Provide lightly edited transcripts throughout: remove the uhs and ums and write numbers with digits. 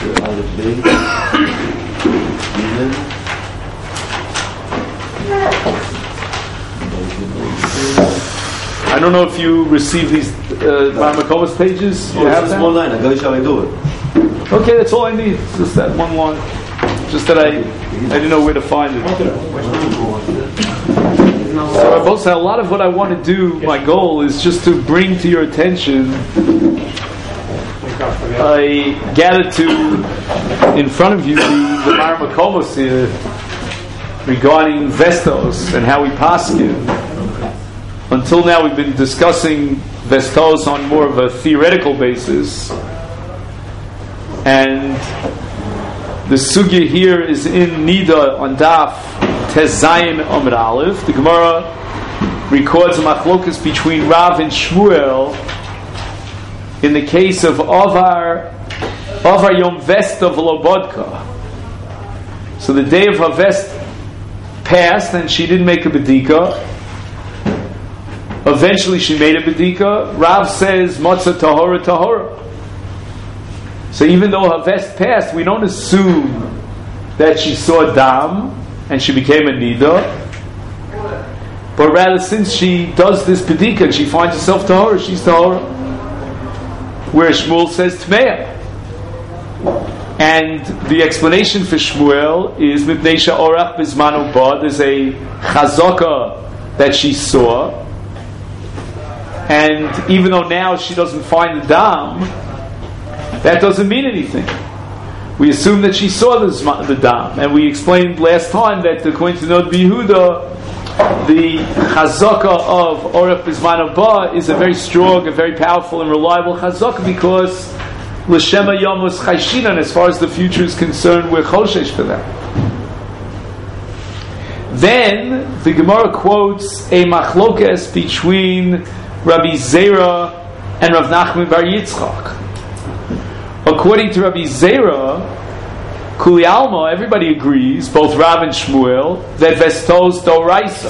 I don't know if you received these Marmakovas pages. You have one line. I go, shall I do it? Okay, that's all I need. Just that one line. Just that I didn't know where to find it. So both said a lot of what I want to do. My goal is just to bring to your attention. I gathered in front of you the Marmakovas here regarding Vestos and how we paskin. Until now, we've been discussing Vestos on more of a theoretical basis, and the sugya here is in Nida on Daf Tez Zayin Amud Aleph. The Gemara records a machlokas between Rav and Shmuel in the case of Avar Yom Vesta V'Lobodka. So the day of Havest passed, and she didn't make a bedika. Eventually she made a bedika. Rav says, Matzah Tahora Tahora. So even though Havest passed, we don't assume that she saw Dam and she became a Nida. But rather, since she does this bedika and she finds herself Tahora, she's Tahora. Where Shmuel says Tmeah. And the explanation for Shmuel is Mipnei She'orach Bizmanu Ba. There's a chazaka that she saw. And even though now she doesn't find the dam, that doesn't mean anything. We assume that she saw the dam. And we explained last time that according to Nod B'Yehuda, the chazaka of Orach Bizman Haba is a very strong, a very powerful and reliable chazaka because L'Shema Yamos Chayshinan, as far as the future is concerned, we're choshesh for that. Then the Gemara quotes a machlokes between Rabbi Zera and Rav Nachman Bar Yitzchak. According to Rabbi Zera, Kuli Alma, everybody agrees, both Rav and Shmuel, that Vestos Doraisa.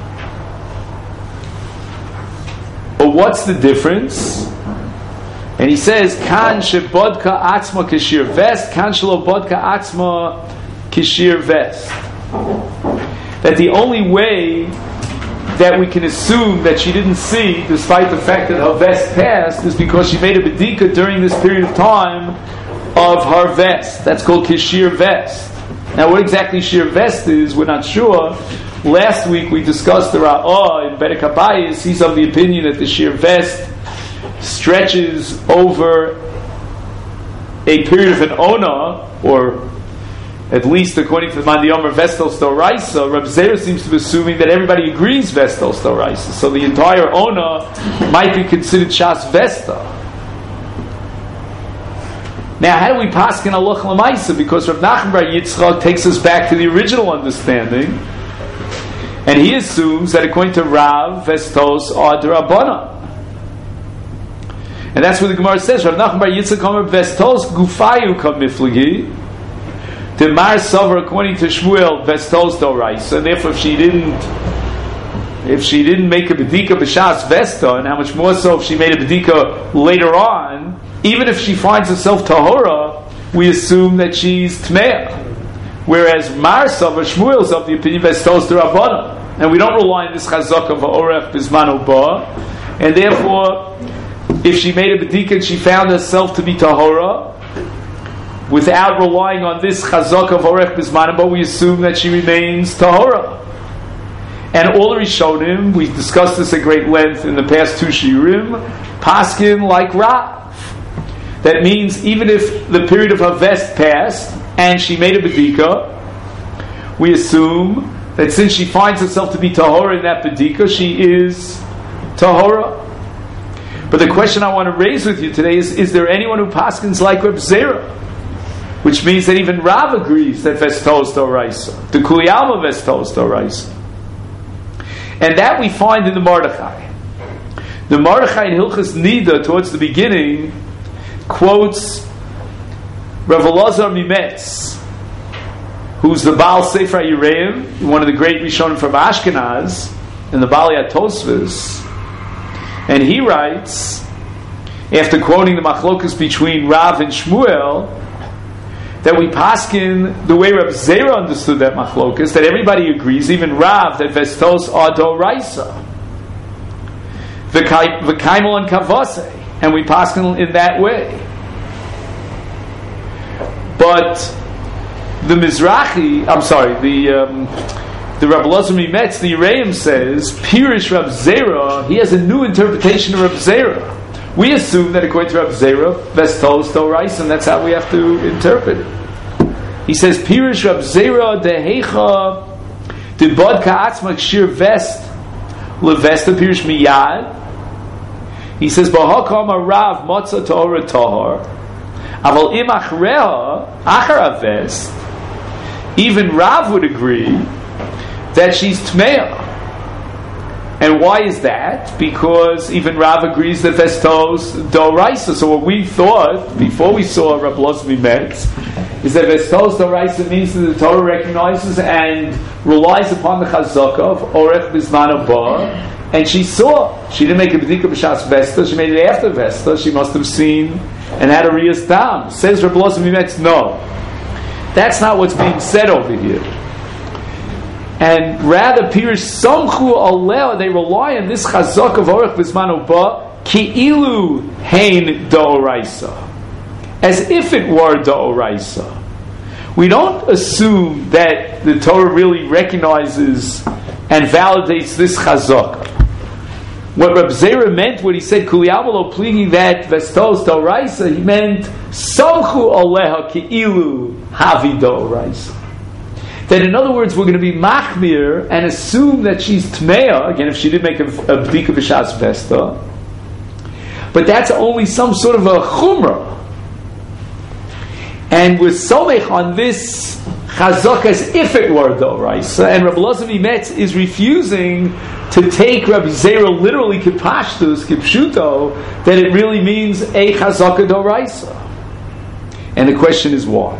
But what's the difference? And he says, Kan shebodka atzma kishir vest, kan shelo bodka atzma kishir vest. That the only way that we can assume that she didn't see, despite the fact that her vest passed, is because she made a bedika during this period of time of her vest. That's called kishir vest. Now, what exactly shir vest is, we're not sure. Last week we discussed the Ra'ah in Bedek HaBayis. He's of the opinion that the shir vest stretches over a period of an ona, or at least according to the Man Yomer Vestos Doraisa. Reb Zera seems to be assuming that everybody agrees Vestos Doraisa. So the entire ona might be considered Shas Vesta. Now, how do we paskin Halacha L'Maisa? Because Rav Nachman Bar Yitzchak takes us back to the original understanding, and he assumes that according to Rav, Vestos are D'Rabbanan. And that's what the Gemara says. Rav Nachman Bar Yitzchak Omer Vestos Gufayu Kamiflagi. The Mar Sover, according to Shmuel, Vestos Doraisa. And therefore, if she didn't make a bedika b'shas Vesta, and how much more so if she made a bedika later on, even if she finds herself Tahora, we assume that she's Tmeah. Whereas Mar Sover, Shmuel is of the opinion Vestos D'Rabbanan. And we don't rely on this chazak of Orech Bizman Haba. And therefore, if she made a bedika and she found herself to be Tahora, without relying on this chazak of Orech Bizman Haba, we assume that she remains Tahora. And all the Rishonim, we discussed this at great length in the past two shiurim, paskin like Rav. That means even if the period of her vest passed and she made a bedika, we assume that since she finds herself to be Tahora in that bedika, she is Tahora. But the question I want to raise with you today is there anyone who paskins like Reb Zera? Which means that even Rav agrees that Vestos Doraisa. The Kuli Alma Vestos Doraisa. And that we find in the Mordechai. The Mordechai in Hilchas Nida, towards the beginning, quotes Rav Elazar Mimetz, who's the Baal Sefer Yereim, one of the great Rishonim from Ashkenaz, in the Balei HaTosfos. And he writes, after quoting the machlokas between Rav and Shmuel, that we paskin the way Reb Zera understood that machlokas, that everybody agrees, even Rav, that vestos are doraisa. V'kaimel and kavase, and we paskin in that way. But the Mizrahi, the Rabbi Elazar Mimetz, the Yereim says, Pirish Reb Zera, he has a new interpretation of Reb Zera. We assume that according to Reb Zera, vestos doraisa, and that's how we have to interpret it. He says, Pirish Reb Zera dehecha debod ka'atzma kshir vest levesta pirish miyad. He says, B'hakam harav matzah tahora tahor aval im achreha achar avest. Even Rav would agree that she's tmeah. And why is that? Because even Rav agrees that vestos doraisa. So what we thought before we saw Rabbi Elazar Mimetz is that vestos doraisa means that the Torah recognizes and relies upon the chazaka of orech bizman haba, and she saw. She didn't make a bedika b'shas vesta. She made it after vesta. She must have seen and had a riyas dam. Says Rabbi Elazar Mimetz, no, that's not what's being said over here. And rather, Pirish Samchu Aleh, they rely on this chazak of Orech B'zman Haba, Ki'ilu Hein Da'oraisa, as if it were Da'oraisa. We don't assume that the Torah really recognizes and validates this chazak. What Reb Zera meant when he said Kuliyamalo pleading that Vestos Da'oraisa, he meant Samchu Aleha Ki'ilu Havi Da'oraisa. That in other words, we're going to be machmir and assume that she's tmeah, again, if she did make a bdika b'shas vesta, but that's only some sort of a chumrah. And we're somech on this chazak as if it were doraisa, and Rabbi Elazar Mimetz is refusing to take Rabbi Zera literally kipashtus, kipshuto, that it really means a chazaka doraisa. And the question is why?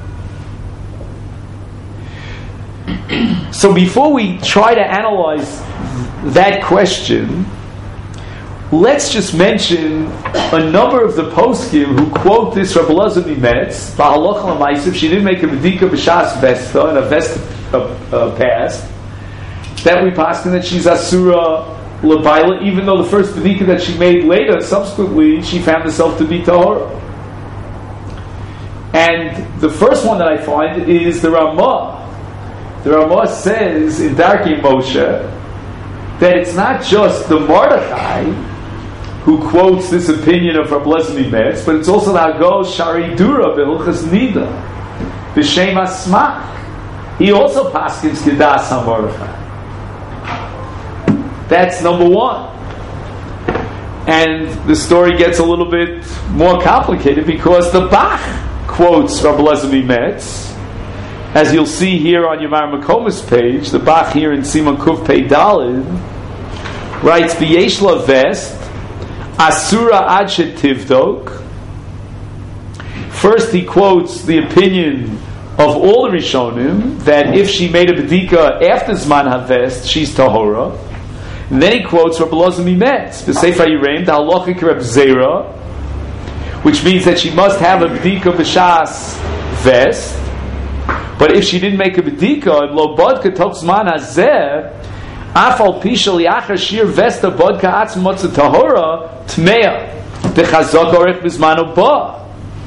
So before we try to analyze that question, let's just mention a number of the poskim who quote this Rabbi Elazar Mimetz, Ba'aloch l'maisiv, she didn't make a medika b'shas vesta, and a vesta passed, that we paskin that she's asura l'baila, even though the first medika that she made later, subsequently, she found herself to be tahora. And the first one that I find is the Ramah. The Ramah says in Darkei Moshe that it's not just the Mordechai who quotes this opinion of Rabbi Elazar Mimetz, but it's also the Hagos Shari Dura B'Hilchas Nida B'Shem Asmach. He also paskins Kedas HaMordechai. That's number one. And the story gets a little bit more complicated because the Bach quotes Rabbi Elazar Mimetz. As you'll see here on Yamar Makomis page, the Bach here in Simon Kuf Pei Dalid writes, B'yesh la vest, Asura ad shetivdok. First he quotes the opinion of all the Rishonim, that if she made a bedika after Zman HaVest, she's Tahora. And then he quotes Rabbi Elazar Mimetz, B'Sefer Yereim, the Halachic Reb Zera, which means that she must have a bedika b'shas vest. But if she didn't make a bedika, and lo bodka toch zman hazeh, afal pishal yachar shir vesta bodka atz motza tahora tmeya techazok orech bizman ba.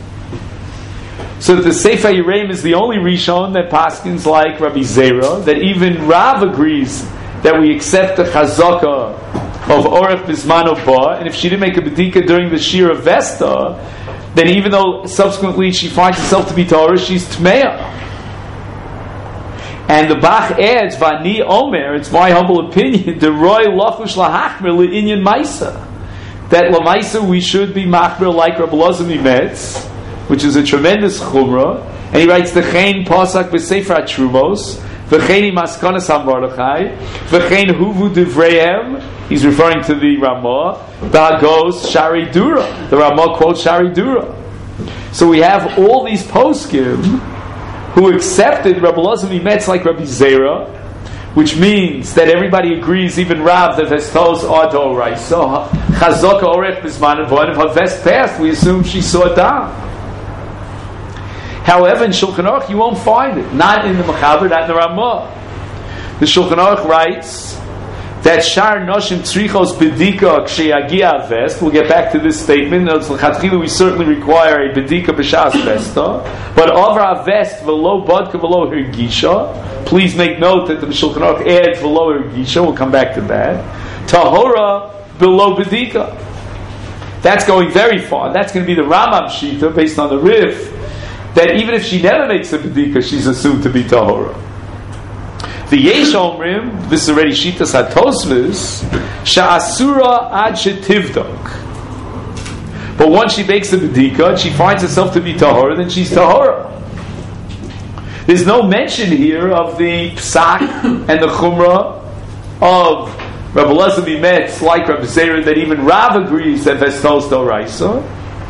So that the Sefer Yereim is the only Rishon that paskins like Rabbi Zera, that even Rav agrees that we accept the chazaka of orech bizman ba, and if she didn't make a bedika during the shir of vesta, then even though subsequently she finds herself to be tahora, she's tmeya. And the Bach adds, Vani Omer, it's my humble opinion, the Roy Lachush Lahachmer Le'inyan Maisa. That Lamaisa we should be Machmer like Rabbi Elazar Mimetz, which is a tremendous chumrah. And he writes, the Chain Pasak B'Sefer HaTrumos, V'chein Maskanas HaMordechai, V'chein Huvu Divreihem, he's referring to the Ramah, Ba'agos Shari Dura. The Ramah quotes Shari Dura. So we have all these poskim who accepted Rabbi Elazar Mimetz like Rabbi Zera, which means that everybody agrees, even Rav, that Vestos are Dorai. So Chazaka Orech Bizman, and if her vest passed, we assume she saw down. However, in Shulchan Aruch you won't find it. Not in the Mechaber, not in the Ramah. The Shulchan Aruch writes that Shar Noshim Tzrichos Bedika Ksheyagia Vest. We'll get back to this statement. We certainly require a Bedika B'Shas Vesta. But Avra Vest V'lo Bodka V'lo Hirgisha. Please make note that the Shulchan Aruch adds V'lo Hirgisha. We'll come back to that. Tahora V'lo Bedika. That's going very far. That's going to be the Rambam Shita based on the Rif, that even if she never makes a Bedika, she's assumed to be Tahora. The Yesh Omrim, this is already Shitas HaTosfos, Sha'asura ad shetivdok. But once she makes the Bedika and she finds herself to be Tahora, then she's Tahora. There's no mention here of the Psak and the Chumrah of Rabbi Elazar Mimetz, like Rabbi Zera, that even Rav agrees that Vestos Doraisa.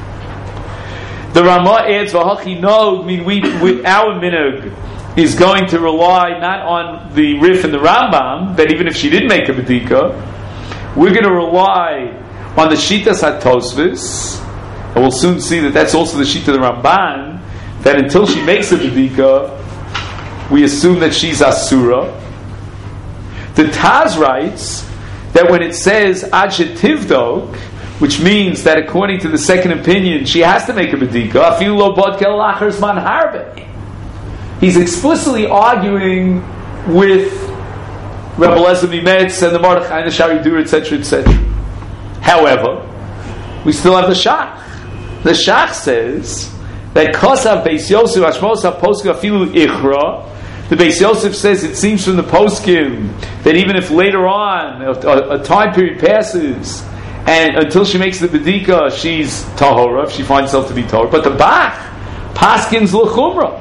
The Ramah adds, V'hachi Nog, our minhag is going to rely not on the Rif and the Rambam, that even if she did make a Bedika, we're going to rely on the Shitas HaTosfos, and we'll soon see that that's also the Shita of the Ramban, that until she makes a Bedika, we assume that she's Asura. The Taz writes that when it says Ad Shetivdok, which means that according to the second opinion, she has to make a Bedika, Afilu lo bodka lachar zman harbe. He's explicitly arguing with Rebbe Elazar Mimetz and the Mordechai and the Shari Dur, etc., etc. However, we still have the Shach. The Shach says that Kosav Beis Yosef Ashmosav Poskim Afilu Ichra. The Beis Yosef says it seems from the Poskim that even if later on a time period passes and until she makes the Bedika, she's Tahora, if she finds herself to be Tahora. But the Bach Paskins L'chumra.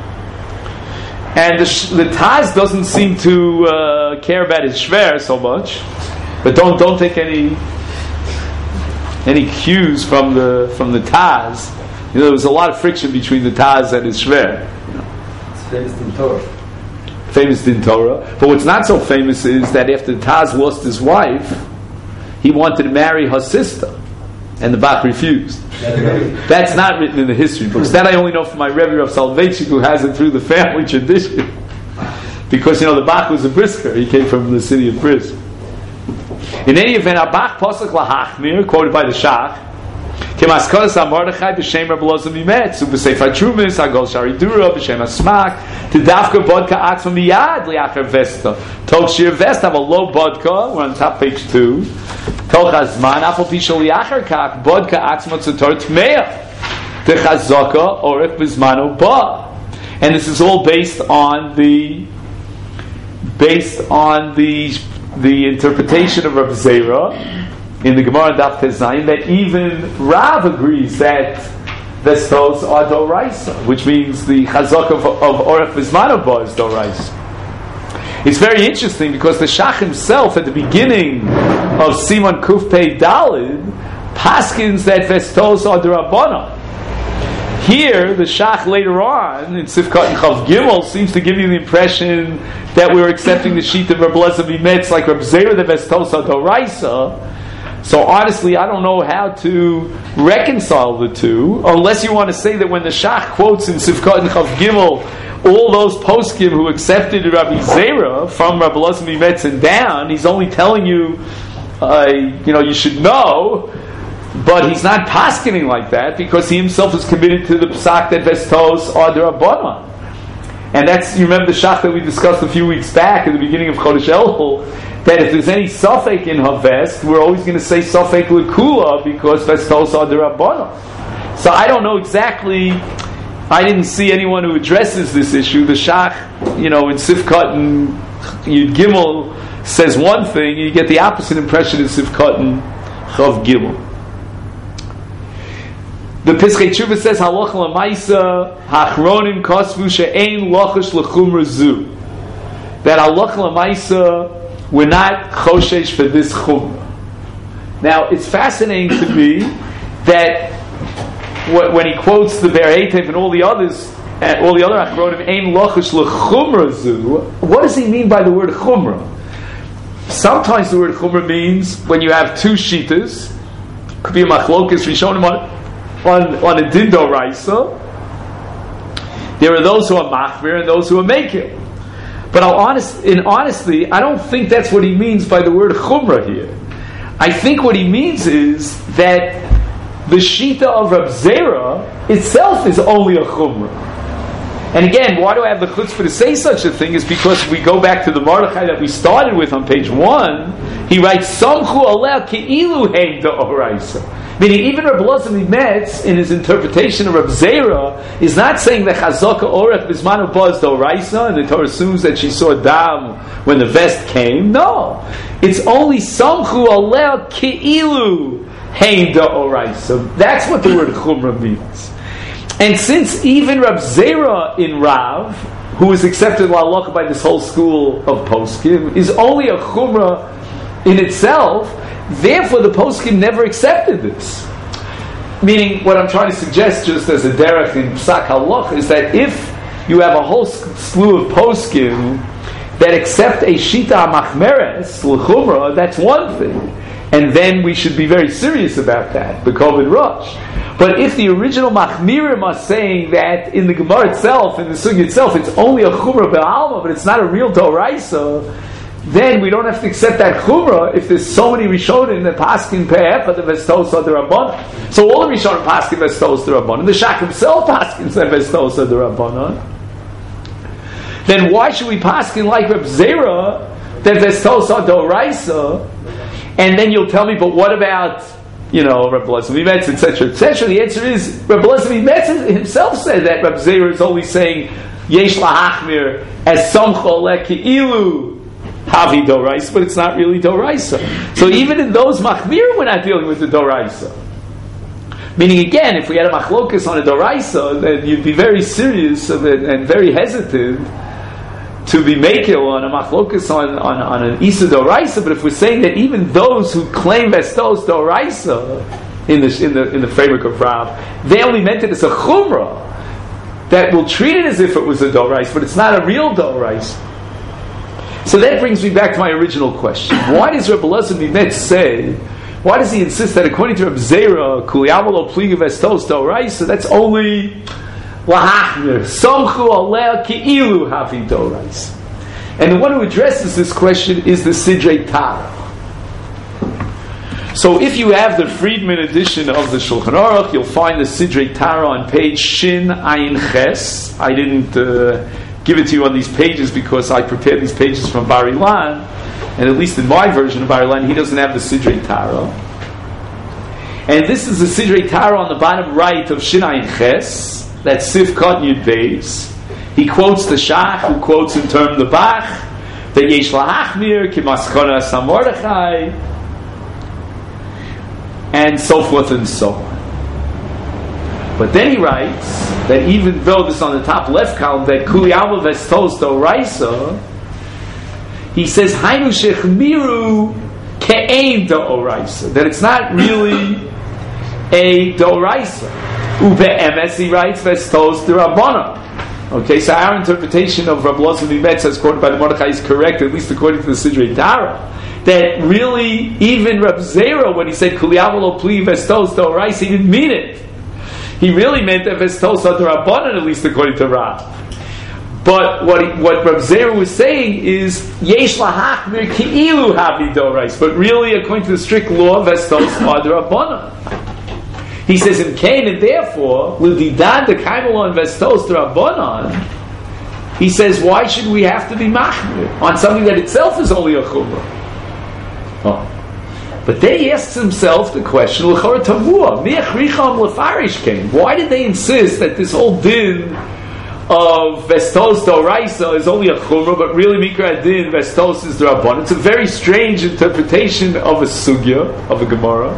And the Taz doesn't seem to care about his Shver so much, but don't take any cues from the Taz. You know, there was a lot of friction between the Taz and his Shver. It's famous in Torah. Famous in Torah. But what's not so famous is that after Taz lost his wife, he wanted to marry her sister, and the Bach refused. That's not written in the history books. That I only know from my Rebbe Rav Soloveitchik, who has it through the family tradition. Because, the Bach was a Brisker. He came from the city of Brisk. In any event, a Bach Pasuk Lahachmir, quoted by the Shach, Kemaskodas HaMordechai b'shem Rabbi Elazar Mimetz, u'b'seifar Trumis, Agol Shari Dura, b'shem HaSmak, T'dafka Bodka Atzma Miyad, Liachar Vesta. Tol Shir Vesta, have a low Bodka, we're on top page 2. Tol Chazman, Afal Pishol Liachar Kach, Bodka Atzma Tzotor Tmeah, T'chazaka, Orech Bizmano Ba. And this is all based on the interpretation of Rabbi Zera in the Gemara Daf Tezayin, that even Rav agrees that Vestos are Doraisa, which means the Chazak of Orech Bizmano Ba is Doraisa. It's very interesting because the Shach himself at the beginning of Siman Kuf Pei Dalid paskins that Vestos are D'Rabbanan. Here, the Shach later on in Sifkat and Chav Gimel seems to give you the impression that we're accepting the sheet of Rabbi Elazar Mimetz like Rabbi Zera, the Vestos are Doraisa. So honestly, I don't know how to reconcile the two, unless you want to say that when the Shach quotes in Sifkat and Chav Gimel all those poskim who accepted Rabbi Zera from Rabbi Elazar Mimetz and down, he's only telling you, you should know, but he's not paskening like that because he himself is committed to the psak that Vestos are D'Rabbanan. And that's, you remember the Shach that we discussed a few weeks back at the beginning of Chodesh Elul, that if there's any suffix in her vest, we're always going to say suffix l'kula because Vestos are D'Rabbanan. So I don't know exactly. I didn't see anyone who addresses this issue. The Shach, in Sifkat and Yud Gimel says one thing, and you get the opposite impression in Sifkat and Chav Gimel. The Pischei Tshuva says, Halacha l'maisa hachronim kosvu she'ein lochash l'chumra zu. That halacha l'maisa, we're not choshesh for this chumra. Now, it's fascinating to me that when he quotes the Be'er Heitev and all the others, and all the other achronim, ein lochash l'chumra zu, what does he mean by the word chumra? Sometimes the word chumra means when you have two shitas, could be a machlokas rishonim on a dindo raisa, There are those who are machmir and those who are mekil. But honestly, I don't think that's what he means by the word chumrah here. I think what he means is that the shita of Reb Zera itself is only a chumrah. And again, why do I have the chutzpah to say such a thing? Is because we go back to the Mordechai that we started with on page 1. He writes, "Samchu aleh keilu heim da'oraisa." Meaning, even Reb Elazar Metz, in his interpretation of Reb Zera, is not saying that Chazaka Orech Bismanu Ba is d'oraisa, and the Torah assumes that she saw dam when the vest came. No, it's only Samchu aleh keilu heim da'oraisa. That's what the word chumrah means. And since even Reb Zera in Rav, who is accepted l'halakha by this whole school of poskim, is only a chumrah in itself, therefore the poskim never accepted this. Meaning, what I'm trying to suggest, just as a derech in psak halacha, is that if you have a whole slew of poskim that accept a shita machmeres l'chumrah, that's one thing. And then we should be very serious about that, b'koved rosh. But if the original machmirim are saying that in the Gemara itself, in the Sugya itself, it's only a chumrah be'alma, but it's not a real doraisa, then we don't have to accept that chumrah if there's so many rishonim that paskin pe'echa the vestos are the rabbanon. So all the rishonim paskin vestos the rabbanon. The Shach himself paskins the vestos are the rabbanon. Then why should we paskin like Reb Zera that vestos are doraisa? And then you'll tell me, but what about, Reb Elazar Metz, etc., etc.? The answer is, Reb Elazar Metz himself said that Reb Zera is only saying, Yesh lahachmir, as samcho leki'ilu havi doraisa, but it's not really doraisa. So even in those machmir, we're not dealing with the doraisa. Meaning, again, if we had a machlokas on a doraisa, then you'd be very serious and very hesitant to be mekil on a machlokas on an isa doraisa. But if we're saying that even those who claim vestos doraisa in the framework of Rav, they only meant it as a chumrah that will treat it as if it was a doraisa, but it's not a real doraisa. So that brings me back to my original question: why does Reb Elazar Metz say? Why does he insist that according to Reb Zera, kuliyavalo pliga vestos doraisa, that's only lahachmir, samchu aleh ki'ilu havi doraisa? And the one who addresses this question is the Sidrei Tara. So if you have the Friedman edition of the Shulchan Aruch, you'll find the Sidrei Tara on page Shin Ayin Ches. I didn't give it to you on these pages because I prepared these pages from Bar Ilan, and at least in my version of Bar Ilan, he doesn't have the Sidrei Tara. And this is the Sidrei Tara on the bottom right of Shin Ayin Ches. That's Sif Kot Yud Beis. He quotes the Shach, who quotes in term the Bach, that Yesh lahachmir ki maskona samordechai, and so forth and so on. But then he writes that even though this is on the top left column, that kuli alma vestos doraisa, he says hainu shechmiru ke'ein doraisa, that it's not really a doraisa. Ube'emes, he writes, vestos derabbanan. Okay, so our interpretation of Reb Elazar Metz, as quoted by the Mordechai, is correct, at least according to the Sidrei Tara. That really, even Reb Zera, when he said kuliyavalo pli vestos doraisa, he didn't mean it. He really meant that vestos are derabbanan, at least according to Rav. But what Reb Zera was saying is yesh lahachmir ki'ilu havi doraisa, but really, according to the strict law, vestos are derabbanan. He says in Cain, and therefore, l'didan de kaimel on vestos derabbanan. He says, why should we have to be machmir on something that itself is only a chumrah? Oh. But then he asks himself the question, l'chora tavua, mi'achricham l'farish Cain. Why did they insist that this whole din of vestos doraisa is only a chumrah, but really mikra din vestos is derabbanan? It's a very strange interpretation of a sugya, of a Gemara.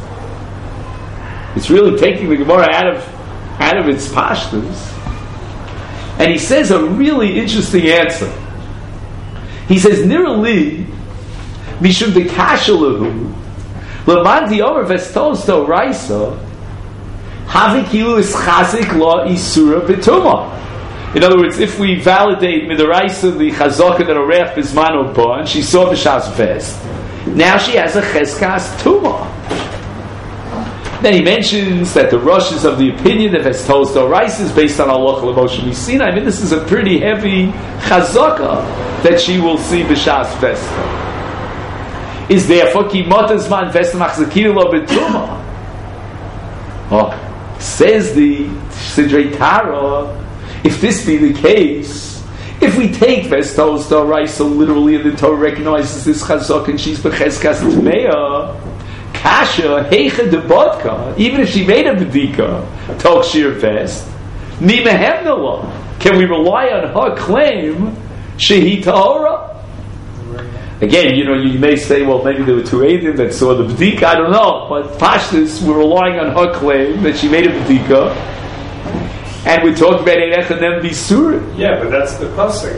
It's really taking the Gemara out of its pashtus. And he says a really interesting answer. He says, Nirali, Mishum de Kashalahu, Lamanti Omer Vestos Doraisa, Havikilu is Chazik La Isura Betuma. In other words, if we validate Midoraisa, the Chazaka that Orech Bismano Ba, and she saw B'Shas Vest, now she has a Cheskas Tuma. Then he mentions that the Rosh is of the opinion that Vestos Dorais is based on Allah Moshe Misina. I mean, this is a pretty heavy chazaka that she will see b'shas Vesta. Is therefore ki motazman Vesta machzakir lo betruma. Oh, says the Sidrei Tara, if this be the case, if we take Vestos Dorais so literally, and the Torah recognizes this chazaka and she's b'cheskas tmeya. Kasha, Heicha de Bodka, even if she made a Bedika, Tok Shir Vest, Nimehemnala, can we rely on her claim, Shehi Tahora? Again, you may say, well, maybe there were two Eidim that saw the Bedika, I don't know, but Pashtus, we're relying on her claim that she made a Bedika, and we talk about Eirech and then Bisur. Yeah, but that's the pasuk,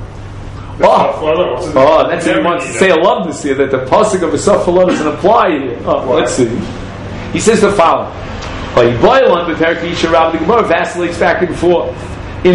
that's what he wants to say. I love this here, that the pasuk of Esafallah doesn't apply here. Let's see. He says the following. The Gemara vacillates back and forth. The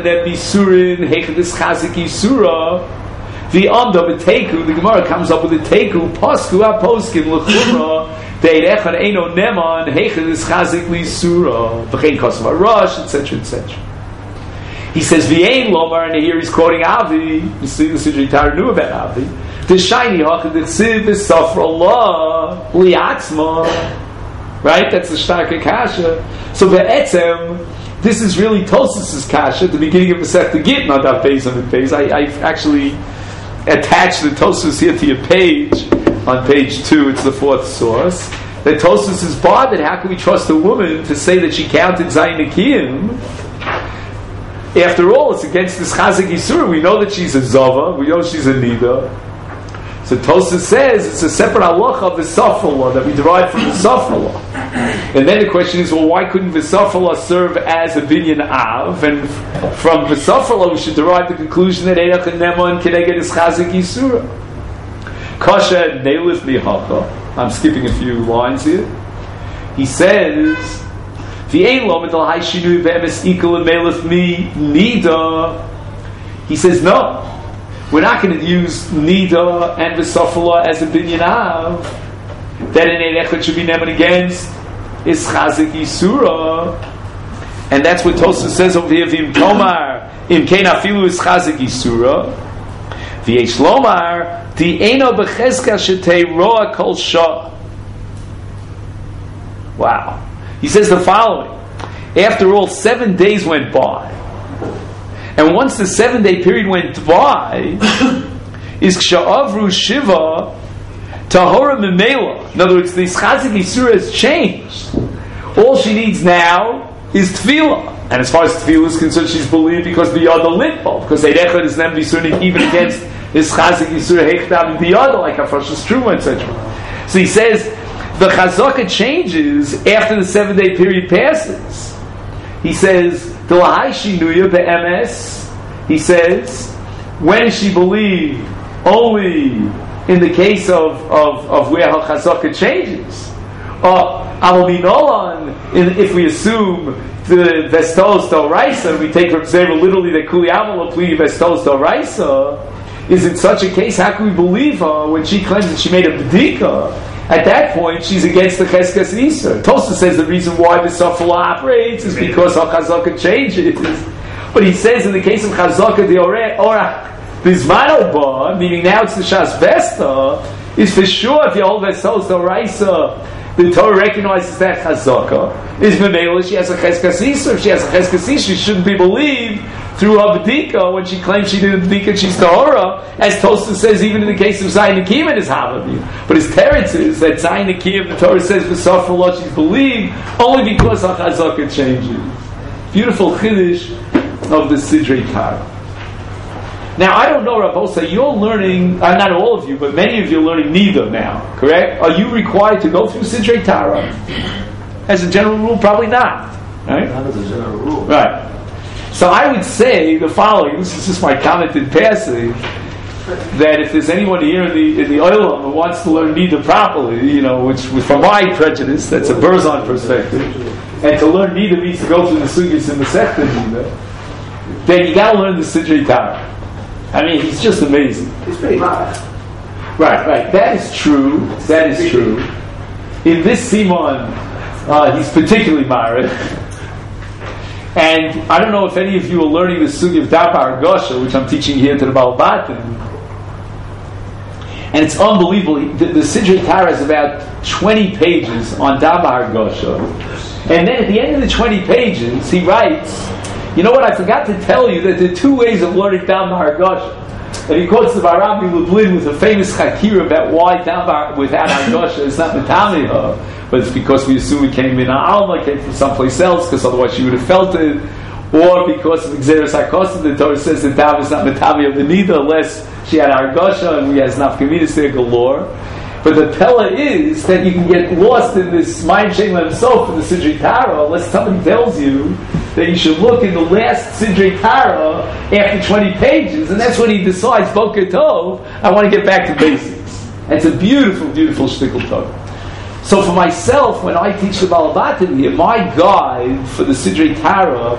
Gemara comes up with a teku, pasku aposkim l'chumra, de'erechan eino neman, heichad is chazik l'isura, v'chein kosma rosh, etc., etc. He says, V'yein lomar, and here he's quoting Avi. You see, the Sidrei Tara knew about Avi. The shiny hachad d'chsiv v'safra Allah li'atzma. Right? That's the Shtarka Kasha. So Be'etzem, this is really Tosfos' Kasha at the beginning of Masechta Gittin on that page on the page. I've actually attached the Tosfos here to your page on page 2. It's the fourth source. That Tosfos is bothered. How can we trust a woman to say that she counted Zayin Akiyim? After all, it's against this Chazik Yisur. We know that she's a Zava. We know she's a Nida. So Tosfos says it's a separate halacha of the Safra that we derive from the Safra. And then the question is, well, why couldn't the Safra serve as a binyan av? And from the Safra we should derive the conclusion that Eirech and Neman Keneged is Chazik Yisur. Kasha Neilif Nihacha. I'm skipping a few lines here. He says, he says, no, we're not going to use Nida and V'safala as a binyan av. That an Eirech should be neman against is Chazik Yisura. And that's what Tosfos says over here, V'im Tomar, Im Kein Afilu is Chazik Yisura. V'yesh Lomar, Di'eno B'chezka Shetei Roa Kol Shah. Wow. He says the following. After all, 7 days went by. And once the 7-day period went by, is Ksha'avru Shiva Tahora Memela. In other words, the Chazik Yisura has changed. All she needs now is Tefillah. And as far as Tefillah is concerned, she's believed because biyada litbal. Because Eirechad is nem Yisurim even against this Chazik Yisura Hechtam and biyada, like Hafashas Truma, etc. So he says, the Chazaka changes after the 7-day period passes. He says, he says, when is she believed? Only in the case of where her Chazaka changes. If we assume the Vestos Doraisa, we take from Zera literally that Kuli Amal Pli Vestos Doraisa, is in such a case, how can we believe her when she claims that she made a Bedika? At that point, she's against the Cheskas Yisur. Tosfos says the reason why the Safra operates is because her Chazaka changes. But he says in the case of Chazaka, the Orach, Bizmano Ba, meaning now it's the Shas Vesta, is for sure if you hold Vestos Doraisa, the Torah recognizes that Chazaka is Memela, she has a Cheskas Yisur. If she has a Cheskas Yisur, she shouldn't be believed through her Bedika when she claims she did a Bedika, she's Tahora, as Tosfos says even in the case of Zayin Akiyim and his Havadim. But his teretz is that Zayin Akiyim, the Torah says V'safra she's believed only because her Chazaka changes. Beautiful Chiddush of the Sidrei Tara. Now, I don't know, Rabosa, you're learning, not all of you, but many of you are learning Nida now, correct? Are you required to go through Sidrei Tara? As a general rule, probably not. Right? Not as a general rule. Right. So I would say the following, this is just my comment in passing, that if there's anyone here in the Olam who wants to learn Nida properly, which from my prejudice, that's a Berzon perspective, and to learn Nida means to go through the Sugis in the Masechta Nida, then you got to learn the Sidrei Tara. I mean, he's just amazing. It's pretty much. Right. That is true. In this Simon, He's particularly married. And I don't know if any of you are learning the sugi of Daf Hargosha, which I'm teaching here to the Baal Batim. And it's unbelievable. The Sidrei Tara is about 20 pages on Daf Hargosha. And then at the end of the 20 pages, he writes, you know what, I forgot to tell you that there are two ways of learning Daf Hargosha. And he quotes the Barabbi Lublin with a famous chakir about why Daf without Hargosha is not Metamiha. But it's because we assume it came in Alma, came from someplace else, because otherwise she would have felt it, or because of Xeris HaKosim, the Torah says that Dav is not Metami of the Nida, unless she had Argosha, and we has Nafkamidas there galore. But the Pella is that you can get lost in this mind shame himself in the Sidrei Tara, unless somebody tells you that you should look in the last Sidrei Tara after 20 pages, and that's when he decides, Boker Tov, I want to get back to basics. And it's a beautiful, beautiful shtickle Torah. So for myself, when I teach the Baal Batim here, my guide for the Sidrei Tara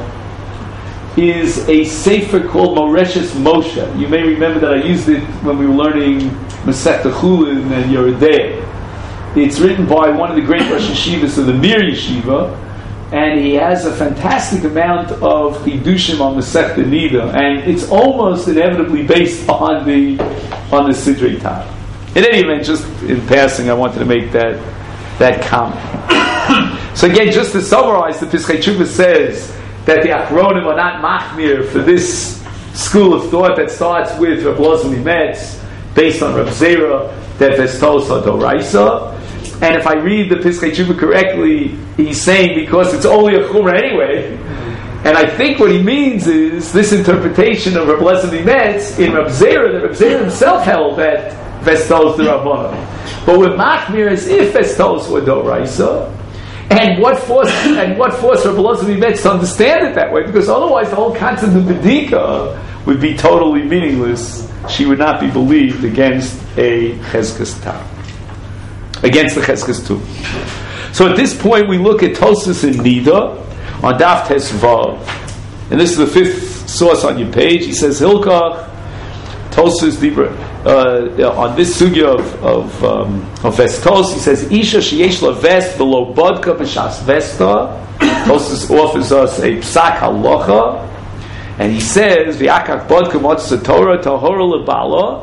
is a sefer called Moreshes Moshe. You may remember that I used it when we were learning Masechta Chulin and Yeridei. It's written by one of the great Rosh Yeshivas of the Mir Yeshiva, and he has a fantastic amount of Chidushim on Masechta Nida, and it's almost inevitably based on the Sidrei Tara. In any event, just in passing, I wanted to make that comment. So again, just to summarize, the Pischei Tshuva says that the Achronim are not machmir for this school of thought that starts with Reb Lozmi Metz, based on Reb Zera, that Vestos Doraisa. And if I read the Pischei Tshuva correctly, he's saying because it's only a Chumrah anyway. And I think what he means is this interpretation of Reb Lozmi Metz in Reb Zera, that Reb Zera himself held that Vestos Doraisa. But with machmir is if Vestos were Doraisa. And what forced Rabbi Lozmi Metz to understand it that way? Because otherwise the whole concept of Bedika would be totally meaningless. She would not be believed against a Chezkas Tam. Against the Chezkas Tu. So at this point we look at Tosfos in Nida on Daf Tes Vav. And this is the fifth source on your page. He says, Hilkach, Tosfos Dibra. On this sugya of Vestos, he says, Isha sheyesh la vest below bodka b'shas vesta. Tosfos offers us a psak halacha, and he says, V'akak bodka motzah Torah tahora lebala,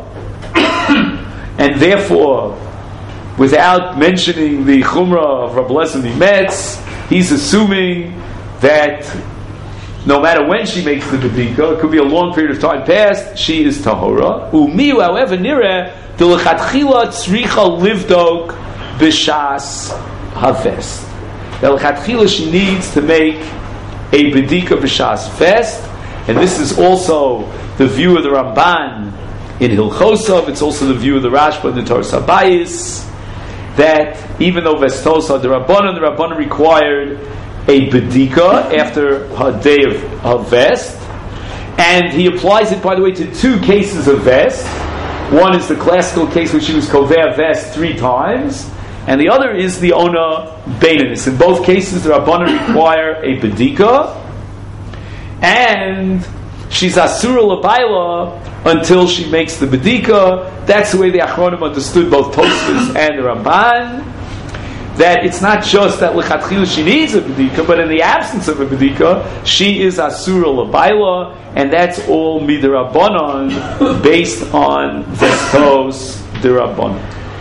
and therefore, without mentioning the chumrah of Reb Lozmi Metz, he's assuming that no matter when she makes the bedika, it could be a long period of time past, she is tahora. Umiu, however, nireh the lechatchila tzricha livdok b'shas havest. The lechatchila she needs to make a bedika b'shas vest, and this is also the view of the Ramban in Hilchosov. It's also the view of the Rashba in the Torah Sabayis, that even though vestos are the Rabbanan required a bedika after her day of vest, and he applies it, by the way, to two cases of vest. One is the classical case where she was kovea vest 3 times, and the other is the ona beinanis. In both cases, the Rabbanan require a bedika, and she's asura l'bayla until she makes the bedika. That's the way the Achronim understood both Tosfos and the Ramban. That it's not just that lechatchila she needs a bedika, but in the absence of a bedika, she is asura l'bayla, and that's all midrabanan, based on vestos dirabanan.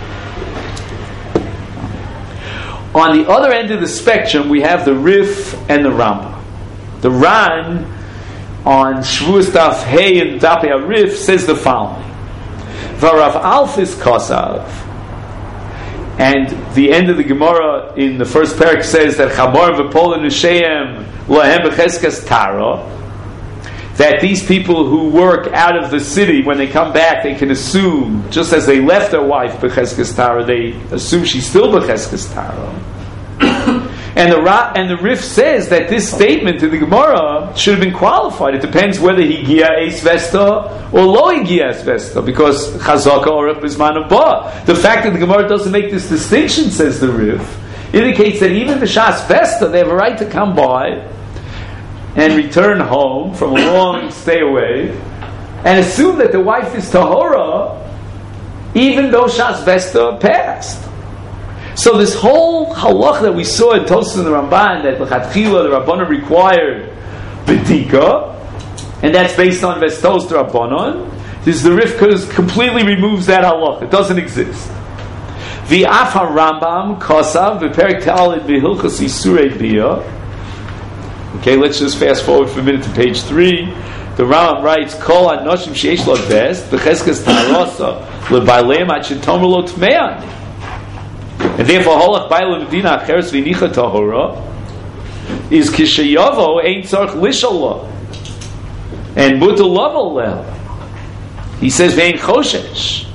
On the other end of the spectrum, we have the Rif and the Rambam. The Ran on Shavuos Daf Hey and Dapei Rif says the following: Varav Alfis Kosav. And the end of the Gemara in the first parak says that Chamor v'Pol Nishayim Lahem b'Cheskas Tara, that these people who work out of the city, when they come back, they can assume, just as they left their wife b'Cheskas Tara, they assume she's still b'Cheskas Tara. And the Rif says that this statement in the Gemara should have been qualified. It depends whether he gia eis vesta or lo gia eis vesta, because chazaka or bisman ba. The fact that the Gemara doesn't make this distinction, says the Rif, indicates that even b'shas vesta they have a right to come by and return home from a long stay away and assume that the wife is tahora, even though shas vesta passed. So this whole halach that we saw in Tosfos and the Ramban, that l'chatchila the Rabbanon required bedika, and that's based on Vestos the Rabbanon, the Rif completely removes that halach. It doesn't exist. V'af Rambam kosav v'perek talid v'hilchos isurei bia. Okay, let's just fast forward for a minute to page 3. The Rambam writes, Kol anoshim sheish lo vest v'cheskas ta'arosa le'baleim ad shetomer lo tmean. And therefore, holach ba'il medina acheres v'nicha tahora is kishayavo ein tzarch lishalo and butel lavo lel. He says ve'ein choshesh.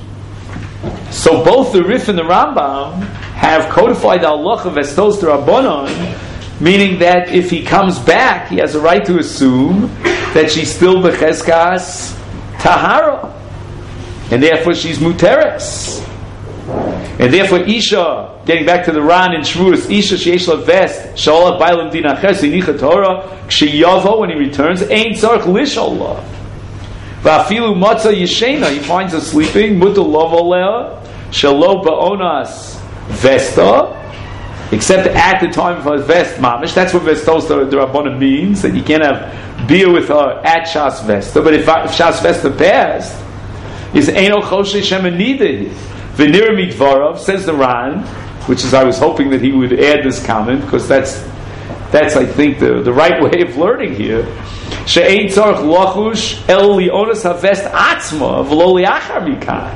So both the Rif and the Rambam have codified the halach of Vestos D'Rabbanan, meaning that if he comes back, he has a right to assume that she's still becheskas tahara, and therefore she's muteres. And therefore Isha, getting back to the Ran in Shavuos, Isha sheyesh la vest sha'olah ba'ilem din acher v'nicha Torah k'sheyavo, when he returns, ein tzarich lishallah v'afilu matzah yeshena, he finds her sleeping, mutal lovoleh shelo ba'onas vesta, except at the time of her vest mamish. That's what Vestos the Rabbanan means, that you can't have beer with her at Shas Vesta. But if Shas Vesta passed, is Eino Choshe Shemanideh V'nir Midvarav, says the Ran, which is, I was hoping that he would add this comment, because that's I think the right way of learning here. She'ein tzarich lachush el lionas havest atzma v'lo liachar mikan.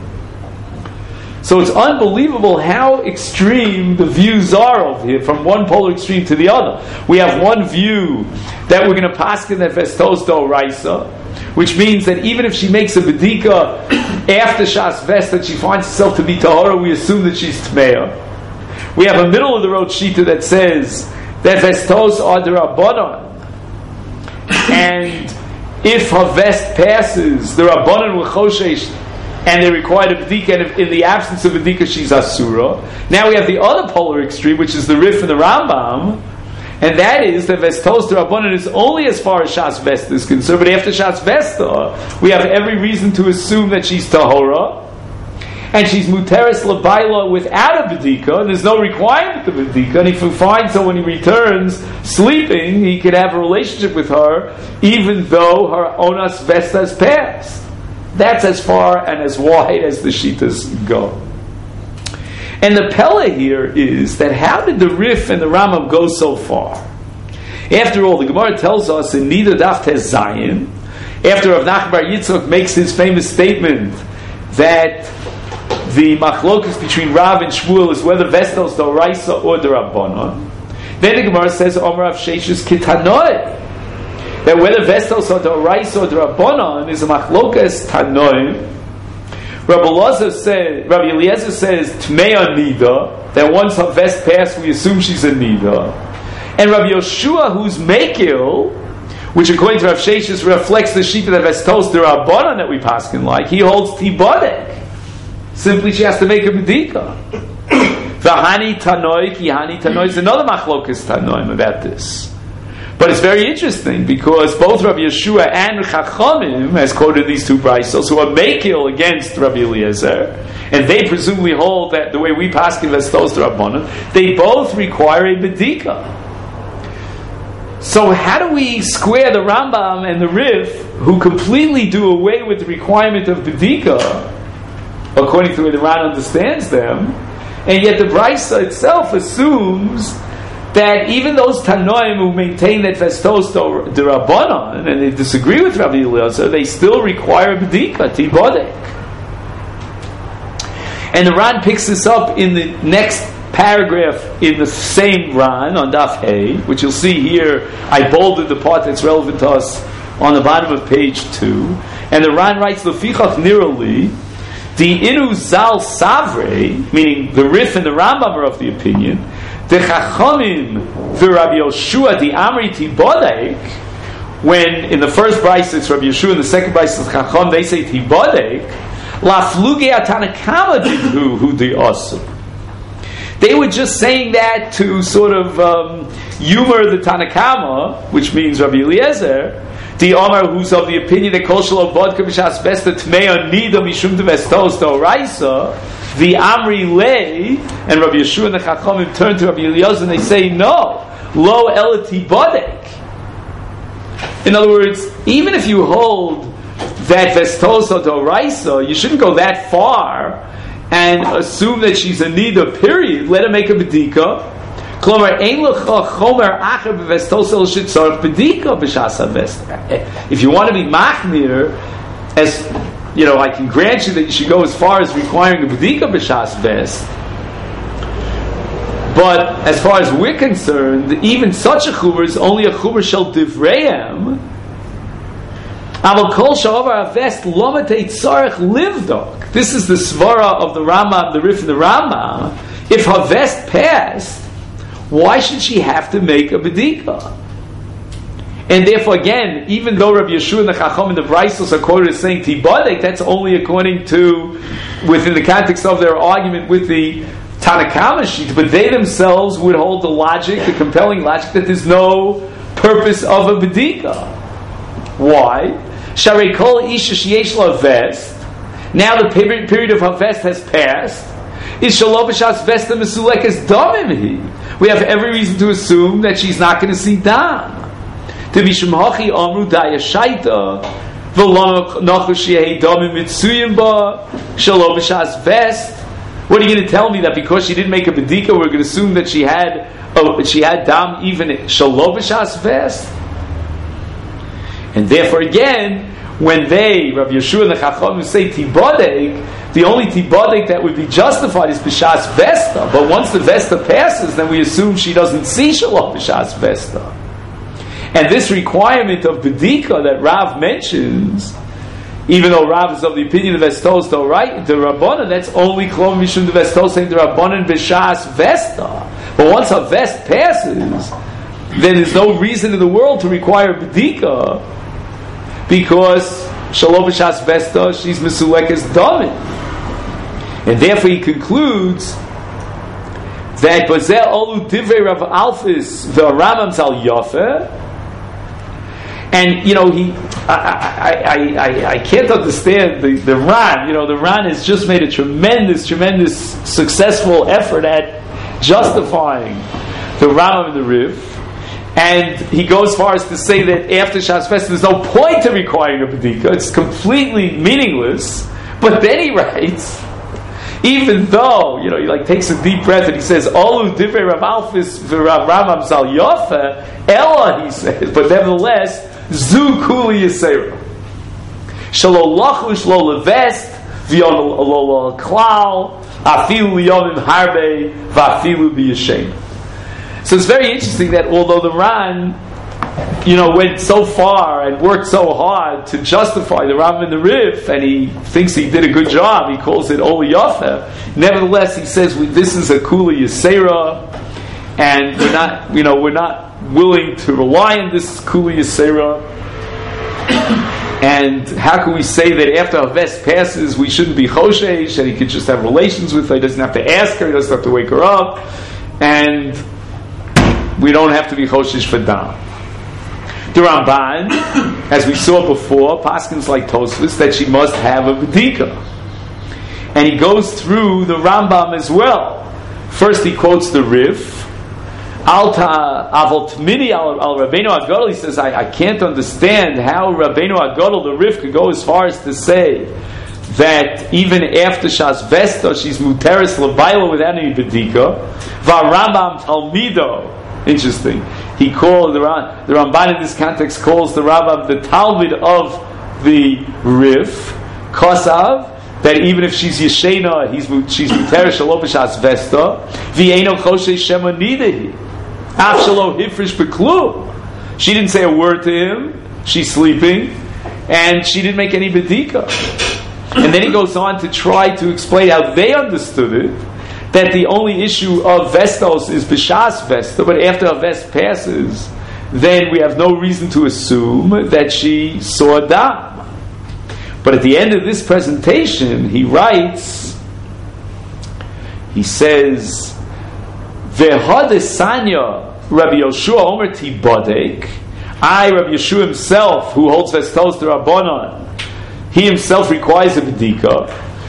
So it's unbelievable how extreme the views are over here, from one polar extreme to the other. We have one view that we're going to paskin that Vestos d'Oraisa, which means that even if she makes a bedika after Shas Vest that she finds herself to be tahara, we assume that she's tmeya. We have a middle of the road shita that says that Vestos are d'Rabbanan, and if her vest passes, the Rabbanan will choshesh, and they required a bedika, and in the absence of bedika, she's asura. Now we have the other polar extreme, which is the Rif and the Rambam, and that is that Vestos D'Rabbanan is only as far as Shas Vesta is concerned, but after Shas Vesta, we have every reason to assume that she's tahora, and she's muteres labaila without a bedika, and there's no requirement of bedika, and if he finds her when he returns sleeping, he could have a relationship with her, even though her onas Vesta has passed. That's as far and as wide as the Shitas go. And the Pella here is that how did the Rif and the Rambam go so far? After all, the Gemara tells us in Nida Daf Tes Zayin, after Rav Nachman Bar Yitzchak makes his famous statement that the machlokus between Rav and Shmuel is whether Vestos d'Oraisa or d'Rabbanan, then the Gemara says, Omer Rav Sheshes Kitanoi, that whether Vestos or d'Oraisa or d'Rabbanan is a machlokas Tanoim. Rabbi Eliezer says Tmeya Nida, that once her vest passed, we assume she's a Nida. And Rabbi Yoshua, who's Mekil, which according to Rav Sheshes reflects the Shita that Vestos d'Rabbanan that we paskin like, he holds Tibodek. Simply she has to make a Medika. V'hani Tanoi, ki Hani Tanoi is another machlokas Tanoim about this. But it's very interesting because both Rabbi Yeshua and Chachamim, as quoted in these two brisos, who are Mekil against Rabbi Eliezer, and they presumably hold that the way we paskin Vestos D'Rabbanan, they both require a bedika. So how do we square the Rambam and the Rif, who completely do away with the requirement of bedika, according to the way the Ran understands them, and yet the brisa itself assumes that even those Tanoim who maintain that Vestos d'Rabbanan, and they disagree with Rabbi Eliezer, they still require B'dika, Tibodek. And the Ran picks this up in the next paragraph in the same Ran, on Daf Hey, which you'll see here, I bolded the part that's relevant to us on the bottom of page 2. And the Ran writes, Lefichach nirali, the Inu Zal Savre, meaning the Rif and the Rambam are of the opinion, the Chachamim v'Rabbi Yoshua the Amri Tibodek, when in the first brayso it's Rabbi Yoshua, in the second brayso it's Chacham, they say Tibodek, La Fluge Atanakama Didhu Hu Di Asu. They were just saying that to sort of humor the Tanakama, which means Rabbi Eliezer, the Omar who's of the opinion that Kol Shelo Bodka B'Shas Vesta Tmeya Nida Mishum Vestos D'Oraisa, the Amri Lei, and Rabbi Yeshua and the Chachamim turn to Rabbi Eliezer and they say, no, lo elati bodek. In other words, even if you hold that vestosa doraisa, you shouldn't go that far and assume that she's a nida, period. Let her make a bedika. If you want to be machmir, as you know, I can grant you that you should go as far as requiring a bedika b'shas vest. But as far as we're concerned, even such a chuber is only a chuber shel divreim. Aval kol sha'ovar avest lomatei tzarech livdok. This is the svara of the Rama, the Rif and the Rama. If her vest passed, why should she have to make a bedika? And therefore, again, even though Rabbi Yeshua and the Chacham and the Braisos are quoted as saying tibadek, that's only according to, within the context of their argument with the Tanakama sheet, but they themselves would hold the logic, the compelling logic, that there's no purpose of a bedika. Why? Sharei kol isha sheyesh la vest. Now the period of her vest has passed. Is shelo b'shas vesta mesulekes damim hi. We have every reason to assume that she's not going to see dam. To be shemhachi amru dayashaita v'lo nachu sheyei damim mitzuyim ba shelo b'shas vest. What are you going to tell me, that because she didn't make a bedika, we're going to assume that she had dam even shelo b'shas vest? And therefore, again, when they, Rabbi Yeshua and the Chachamim, say tibadek, the only tibadek that would be justified is b'shas vesta. But once the vesta passes, then we assume she doesn't see shalom b'shas vesta. And this requirement of bedika that Rav mentions, even though Rav is of the opinion of vestos, though right, the Rabbanan, that's only klom mishum the vestos saying the Rabbanan b'shas vesta. But once a vest passes, then there's no reason in the world to require bedika, because shalom b'shas vesta, she's mesulekes damin. And therefore he concludes that b'zeh olu divrei Rav Alfis v'Rambam zal yafeh. And you know, I can't understand the Ran. You know, the Ran has just made a tremendous successful effort at justifying the Rambam and the Riv. And he goes as far as to say that after Shas Vesta there's no point to requiring a bedika; it's completely meaningless. But then he writes, even though, you know, he like takes a deep breath and he says, "Olu divrei Rav Alfis v'Rav Rambam zal yafeh," Ella, he says, but nevertheless, zu kuli yisera shelo lachush lo levest v'yon lo klal afilu liyomim harbe v'afilu b'yashem. So it's very interesting that although the Ran, you know, went so far and worked so hard to justify the Rambam and the Rif, and he thinks he did a good job, he calls it Oli Yafeh, nevertheless he says this is a Kula Yisera, and we're not willing to rely on this Kula Yisera. And how can we say that after a vest passes we shouldn't be Choshesh, and he could just have relations with her, he doesn't have to ask her, he doesn't have to wake her up, and we don't have to be Choshesh for Dam. The Ramban, as we saw before, paskins like Tosfos, that she must have a bedika. And he goes through the Rambam as well. First he quotes the Rif, Alta Avot Midi al Rabbeinu Agadol. He says, I can't understand how Rabbeinu Agadol, the Rif, could go as far as to say that even after Shas Vesta, she's Muteris Labaila without any bedika. Va Rambam Talmido. Interesting. He called the Ramban in this context calls the Rambam the Talmud of the Rif, Kosav, that even if she's Yeshena, she's Muteres Shalom B'Shas Vesta, V'Eino Choshesh Shema Nidahi, Af Shalom Hifrish B'Klum. She didn't say a word to him. She's sleeping, and she didn't make any bedika. And then he goes on to try to explain how they understood it, that the only issue of vestos is b'shas vesta, but after a vest passes, then we have no reason to assume that she saw dam. But at the end of this presentation, he writes, he says, V'hadesanya Rabbi Yoshua Omer Tibadek, Rabbi Yeshua himself, who holds vestos to Rabbanon, he himself requires a bedika.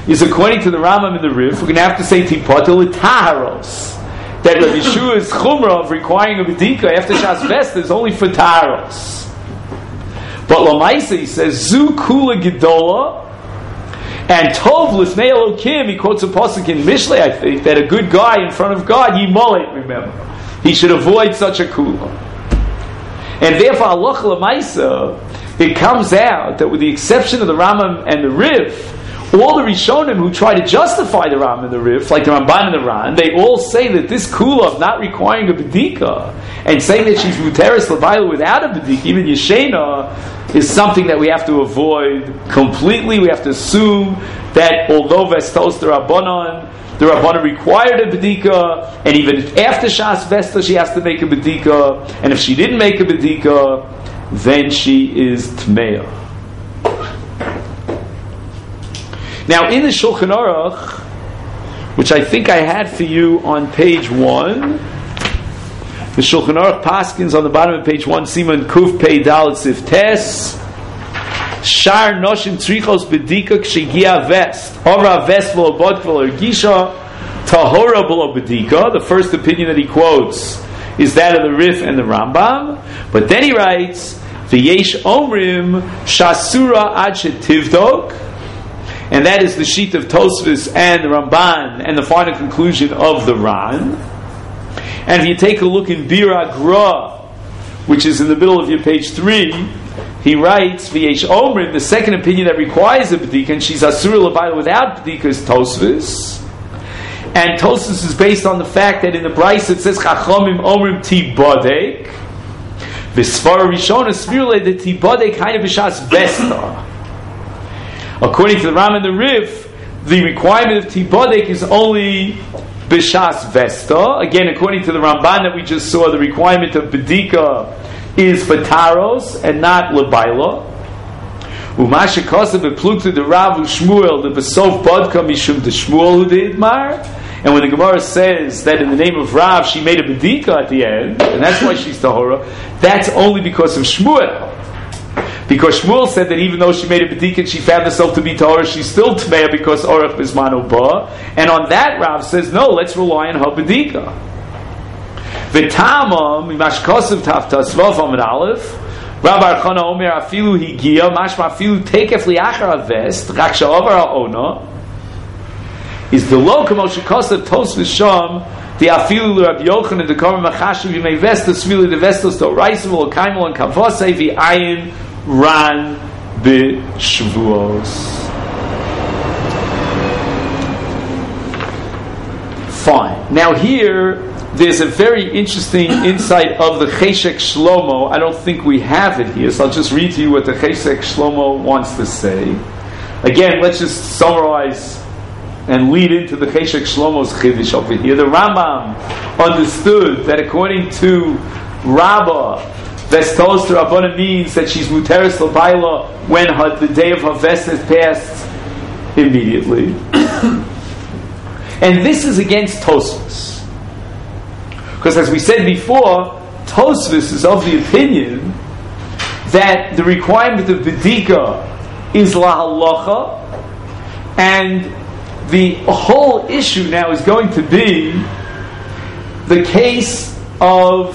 is according to the Rambam in the Rif, we're going to have to say Tipotel Taharos. That Rabbi Yeshua's Chumrah of requiring a Bedika after Shas Vesta is only for Taharos. But Lamaisa, he says, Zu Kula Gedola, and Tov Lifnei Elokim, he quotes a pasuk in Mishlei, I think, that a good guy in front of God, Yimolet, remember. He should avoid such a Kula. And therefore, Allah Lamaisa, it comes out that with the exception of the Rambam and the Rif, all the Rishonim who try to justify the Rambam and the Rif, like the Ramban and the Ran, they all say that this Kula of not requiring a Bedika and saying that she's Muteris L'Bayla without a Bedika, even Yeshena, is something that we have to avoid completely. We have to assume that although Vestos the Rabbanon required a Bedika, and even after Shas Vesta she has to make a Bedika, and if she didn't make a Bedika, then she is Tmeah. Now, in the Shulchan Aruch, which I think I had for you on page 1, the Shulchan Aruch Paskins on the bottom of page 1, Siman Kuf Pei Dalet Sif Tes, Shar Noshim Tzrichos Bedika Kshigia Vest, Ora Vest V'lo Bod V'lo Ergisha, Tahora V'lo Bedika. The first opinion that he quotes is that of the Rif and the Rambam, but then he writes, V'yesh Omrim Shasura Ad Shetivdok, and that is the sheet of Tosfos and the Ramban and the final conclusion of the Ran. And if you take a look in Bir Agra, which is in the middle of your page 3, he writes, V'yesh Omrim, the second opinion that requires a Bedika, and she's Asura L'Bayla without Bedika, is Tosfos. And Tosfos is based on the fact that in the Bryce it says, Chachomim Omrim Tibodek, V'sfara Rishona Svirle de Tibodek Haine B'shas Vesta. According to the Ram and the Rif, the requirement of Tibodek is only B'shas Vesta. Again, according to the Ramban that we just saw, the requirement of Bedika is for Taros and not L'Bayla. Umasha Kosa B'plukta the Rav Shmuel the Besof Bodka Mishum the Shmuel who did Mar. And when the Gemara says that in the name of Rav she made a Bedika at the end, and that's why she's Tahora, that's only because of Shmuel. Because Shmuel said that even though she made a Bedika and she found herself to be Tahora, she's still Tmeah because Orach Bismanu Ba. And on that Rav says, no, let's rely on her Bedika. V'tamam, Mashkosav Taftas Vav Amid Aleph, Rabbi Archana Omer Afilu Higia, Mashma Afilu Tekef Liachar Avest, Raksha Ovar Ha'ona, is the local Moshe Kosav Tosfos Sham, the Afilu Rabbi Yochanan, the Korban Machashiv Yimei Vestos, Svili the Vestos, the Raisim, or Kaimel and Kavosei, V'ayin Ran B'Shvuos. Fine. Now here, there's a very interesting insight of the Cheshek Shlomo. I don't think we have it here, so I'll just read to you what the Cheshek Shlomo wants to say. Again, let's just summarize and lead into the Cheshek Shlomo's Chiddush over here. The Rambam understood that according to Rabbah, Vestos to Rabbana means that she's Muteris L'Bayla when the day of her Vest has passed immediately. And this is against Tosfos. Because as we said before, Tosfos is of the opinion that the requirement of Bedika is La Halacha, and the whole issue now is going to be the case of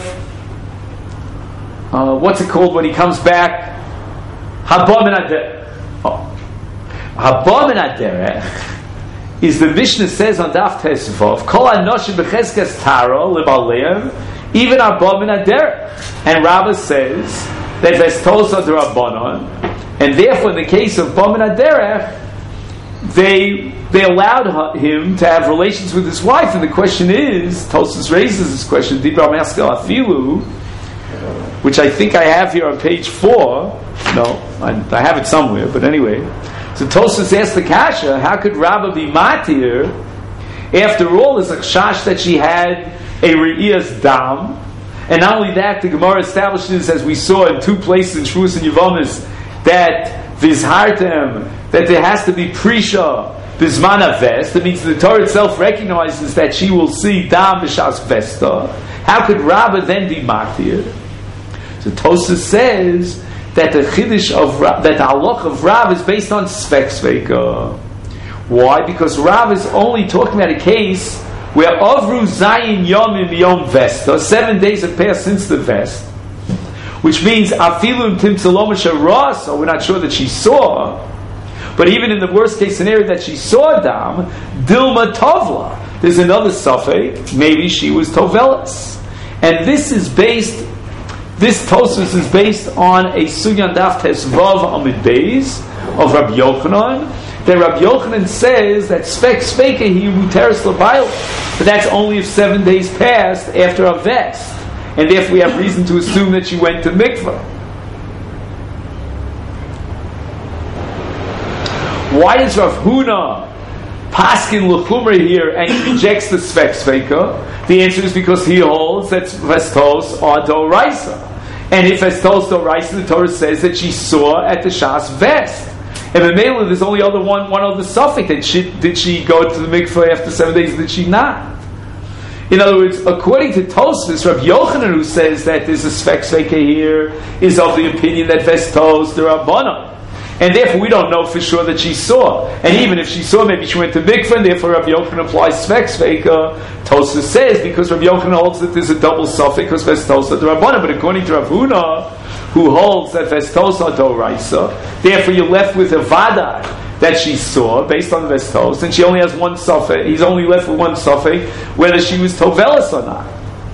what's it called when he comes back? Haba min haderech. Haba min haderech is the Mishnah says on Daf Tesvav, Kol hanoshim b'chezkes taro lebaleim, even haba min haderech. And Rabbah says that vestos are d'Rabbanan, and therefore in the case of haba min haderech, they allowed him to have relations with his wife. And the question is, Tosfos raises this question, Dibra Meskel Afilu, which I think I have here on page 4. No, I have it somewhere, but anyway. So Tosfos asked the Kasha, how could Rabbah be matir? After all, there's a chash that she had a Re'iyas Dam. And not only that, the Gemara establishes, as we saw in 2 places in Shvuos and Yevamis, that Vizhartem, that there has to be Prisha Bizman Avest. That means the Torah itself recognizes that she will see Dam B'Shas Vesta. How could Rabbah then be matir? So Tosfos says that the Chiddush of that the halach of Rav is based on Svek Sveka. Why? Because Rav is only talking about a case where Avru Zayin Yomim Yom Vesta, 7 days have passed since the Vest, which means Afilum Timtzalomasha Rasa, we're not sure that she saw, but even in the worst case scenario that she saw Dam, Dilma Tovla, there's another suffix, maybe she was Tovelis. And this Tosfos is based on a Sugyan Daf Tesvav Amid Beis of Rabbi Yochanan, that Rabbi Yochanan says that Svek Sveka Hi Muteris Labayla, but that's only if 7 days passed after a Vest, and therefore we have reason to assume that she went to mikvah. Why does Rav Huna paskin l'chumra here and he rejects the Svek Sveka? The answer is because he holds that Vestos are Doraisa. And if Vestos Doraisa, the Torah says that she saw at the Shas Vest. And in Mela, there's only one other suffix. Did she go to the mikveh after 7 days? Did she not? In other words, according to Tosfos, Rabbi Yochanan, who says that there's a Svek Sveka here, is of the opinion that Vestos the Rabbana. And therefore we don't know for sure that she saw. And even if she saw, maybe she went to mikveh, and therefore Rabbi Yochanan applies Svek Sveka. Tosfos says, because Rabbi Yochanan holds that there's a double suffix, because Vestos the Rabbana. But according to Rav Huna, who holds that Vestos are Doraisa, therefore you're left with a Vada that she saw, based on the Vestos, and she only has one suffix. He's only left with one suffix, whether she was Tovelis or not.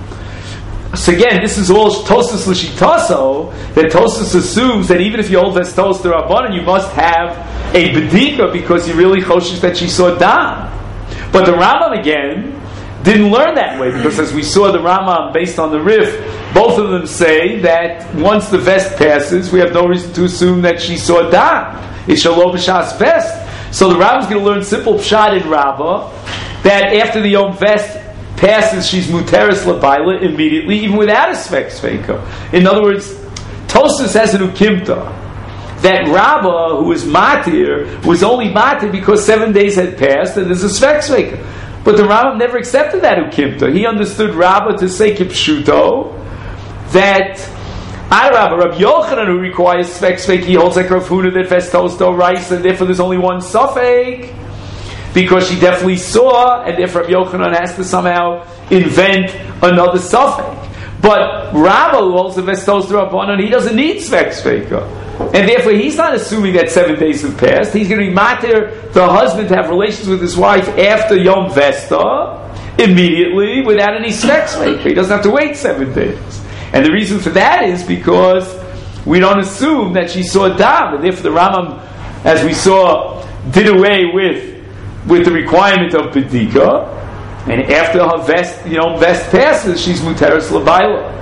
So again, this is all Tosfos L'Shitaso, that Tosfos assumes that even if you hold Vestos the Rabbanan, you must have a Bedika, because you really choshish that she saw Dam. But the Rambam again didn't learn that way, because as we saw the Rambam based on the Rif, both of them say that once the Vest passes, we have no reason to assume that she saw Dam. It's Shalom B'Shas Vest. So the Rambam's going to learn simple Pshat in Rabbah, that after the Yom Vest passes, she's Muteris L'Baila immediately, even without a Svek Sveka. In other words, Tosfos has an Ukimta, that Rabbah, who was Matir, was only Matir because 7 days had passed and there's a Svek Sveka. But the Rambam never accepted that Ukimta. He understood Rabbah to say Kipshuto, that Rabbi Yochanan, who requires Svek Svek, he holds like Rav Huna that Vestos do Rice, and therefore there's only one suffix, because she definitely saw, and therefore Rabbi Yochanan has to somehow invent another suffix. But Rabbah, who holds the Vestos do Rabbanan, he doesn't need Svek Sveka. And therefore he's not assuming that 7 days have passed. He's going to be matir the husband to have relations with his wife after Yom Vesta, immediately, without any Svek Sveka. He doesn't have to wait 7 days. And the reason for that is because we don't assume that she saw Dam, and therefore the Rambam, as we saw, did away with the requirement of Bedika, and after her Vest passes, she's Muteris L'Baila.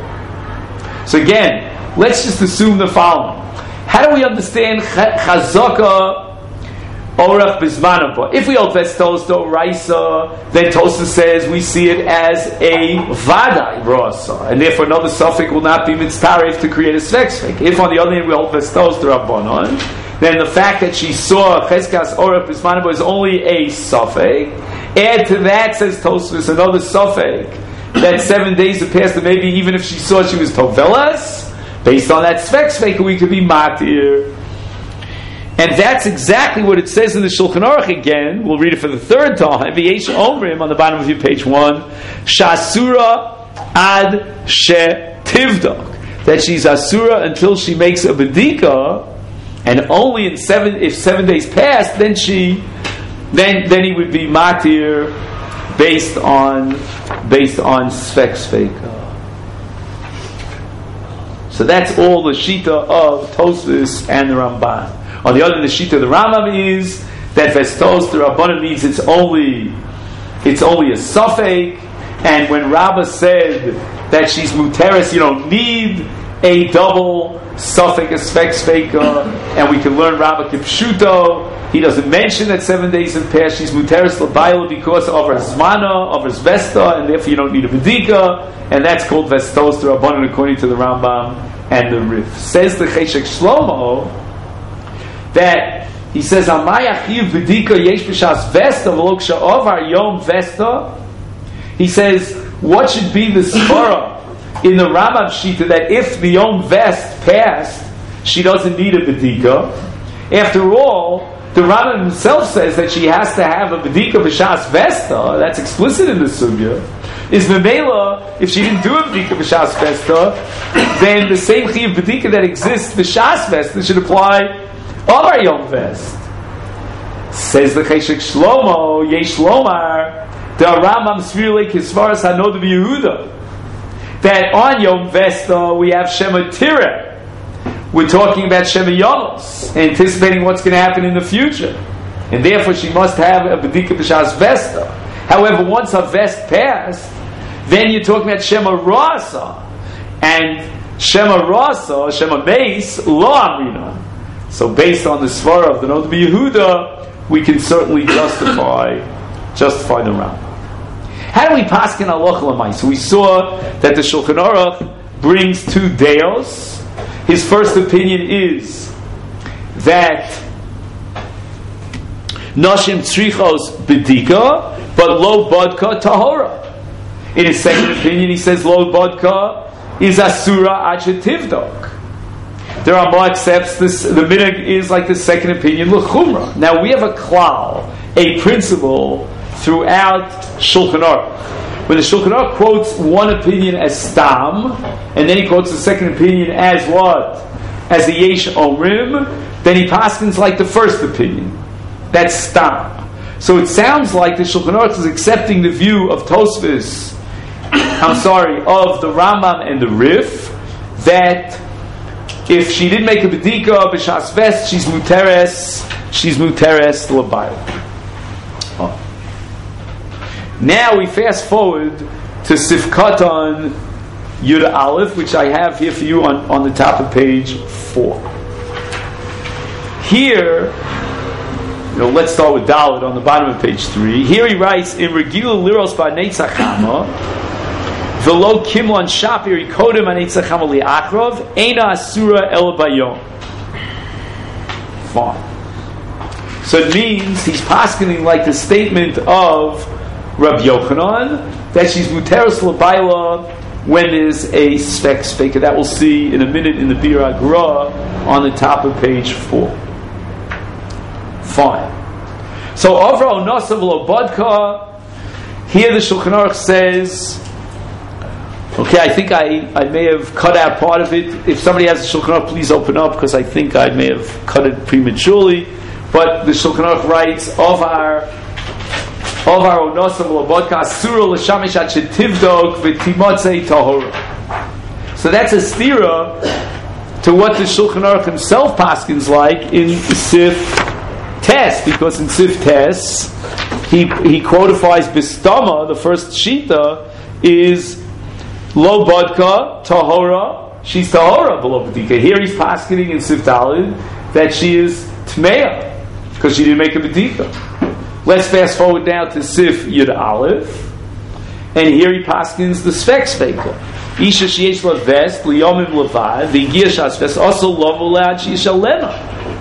So again, let's just assume the following. How do we understand Chazaka Orach Bizmanaba? If we hold Vestos do Raisa, then Tosfos says we see it as a Vadai Rasa, and therefore another suffix will not be mitztaref to create a Svek Svek. If on the other hand we hold Vestos do Rabbanon, then the fact that she saw Cheskas Orach Bizmanaba is only a suffix. Add to that, says Tosfos, another suffix, that 7 days have passed, and maybe even if she saw she was Tovelas, based on that Svek Svek, we could be Matir. And that's exactly what it says in the Shulchan Aruch again. We'll read it for the third time. V'yesh omrim, on the bottom of your page 1, Shasura ad she tivdok, that she's Asura until she makes a Bedika, and only if 7 days pass, then he would be Matir based on Svek Sveka. So that's all the Shita of Tosfos and the Ramban. On the other hand, the Shita of the Rambam is that Vestos the Rabbanan means it's only a suffix, and when Rabbah said that she's Muteris, you don't need a double suffix, a Svek Sveka, and we can learn Rabbah Kipshuto. He doesn't mention that 7 days have passed. She's Muteris L'Baila because of her Zmana, of her Vesta, and therefore you don't need a Bedika, and that's called Vestos the Rabbanan according to the Rambam and the Rif. Says the Cheshek Shlomo that he says, Amayachiv Bedika Yesh B'Shas Vesta V'Lo K'Sha'ovar Yom Vesta. He says, what should be the svara in the Rambam Shita that if the Yom Vest passed, she doesn't need a Bedika? After all, the Rambam himself says that she has to have a bedika b'shas vesta, that's explicit in the sugya, is memela, if she didn't do a bedika b'shas vesta, then the same chiyuv bedika that exists b'shas vesta should apply over Yom Vest. Says the Cheshek Shlomo, Yesh Lomar, the Rambam Svirle Kisvaras Hanod Yehuda, that on Yom Vesta we have Shema Tireh. We're talking about Shema Yamos, anticipating what's going to happen in the future. And therefore she must have a Bedika B'Shas Vesta. However, once her Vest passed, then you're talking about Shema Rasa. And Shema Rasa, Shema Meis, Lo Amrina. So based on the Svara of the Nod Yehuda, we can certainly justify the Rambam. How do we paskin halacha l'maisa? So we saw that the Shulchan Aruch brings two deos. His first opinion is that Nashim tzrichos bedika, but lo bodka tahora. In his second opinion, he says lo bodka is asura ad shetivdok. There are more accepts this. The minhag is like the second opinion l'chumra. Now we have a klal, a principle throughout Shulchan Aruch. When the Shulchan Aruch quotes one opinion as stam, and then he quotes the second opinion as what? As the Yesh Omrim, then he paskins like the first opinion. That's stam. So it sounds like the Shulchan Aruch is accepting the view of Tosfos, of the Rambam and the Rif, that if she didn't make a bedika b'shas vest, she's muteres l'bayla. Now we fast forward to Sifkatan Yud Aleph, which I have here for you on the top of page 4. Here, let's start with Dalet on the bottom of page 3. Here he writes, in Regila Liros Ba'Neitzachama, V'lo Kimlon Shapir Yikodem Ba'Neitzachama Li'akrov, Eina Asura El Bayom. Fine. So it means he's paskening like the statement of Rabbi Yochanan, that she's muteres l'bayla when there's a spek speaker. That we'll see in a minute in the Bir Agra on the top of page 4. Fine. So over onasav lo bodka, here the Shulchan Aruch says, okay, I think I may have cut out part of it. If somebody has a Shulchan Aruch, please open up, because I think I may have cut it prematurely. But the Shulchan Aruch writes, of our onasav lo bodka asura l'shamish ad shetivdok v'timotzei tahora. So that's a stira to what the Shulchan Aruch himself paskins like in Sif Tes, because in Sif Tes he quotifies bistama. The first shita is lo bodka tahora. She's tahora below bedika. Here he's paskining in Sif Dalid that she is tmeya because she didn't make a bedika. Let's fast forward now to Sif Yud Aleph, and here he paskins the Svek Speaker. Isha sheyesh la vest liyomim levad v'giya shas vest also lovo lead sheisha lena.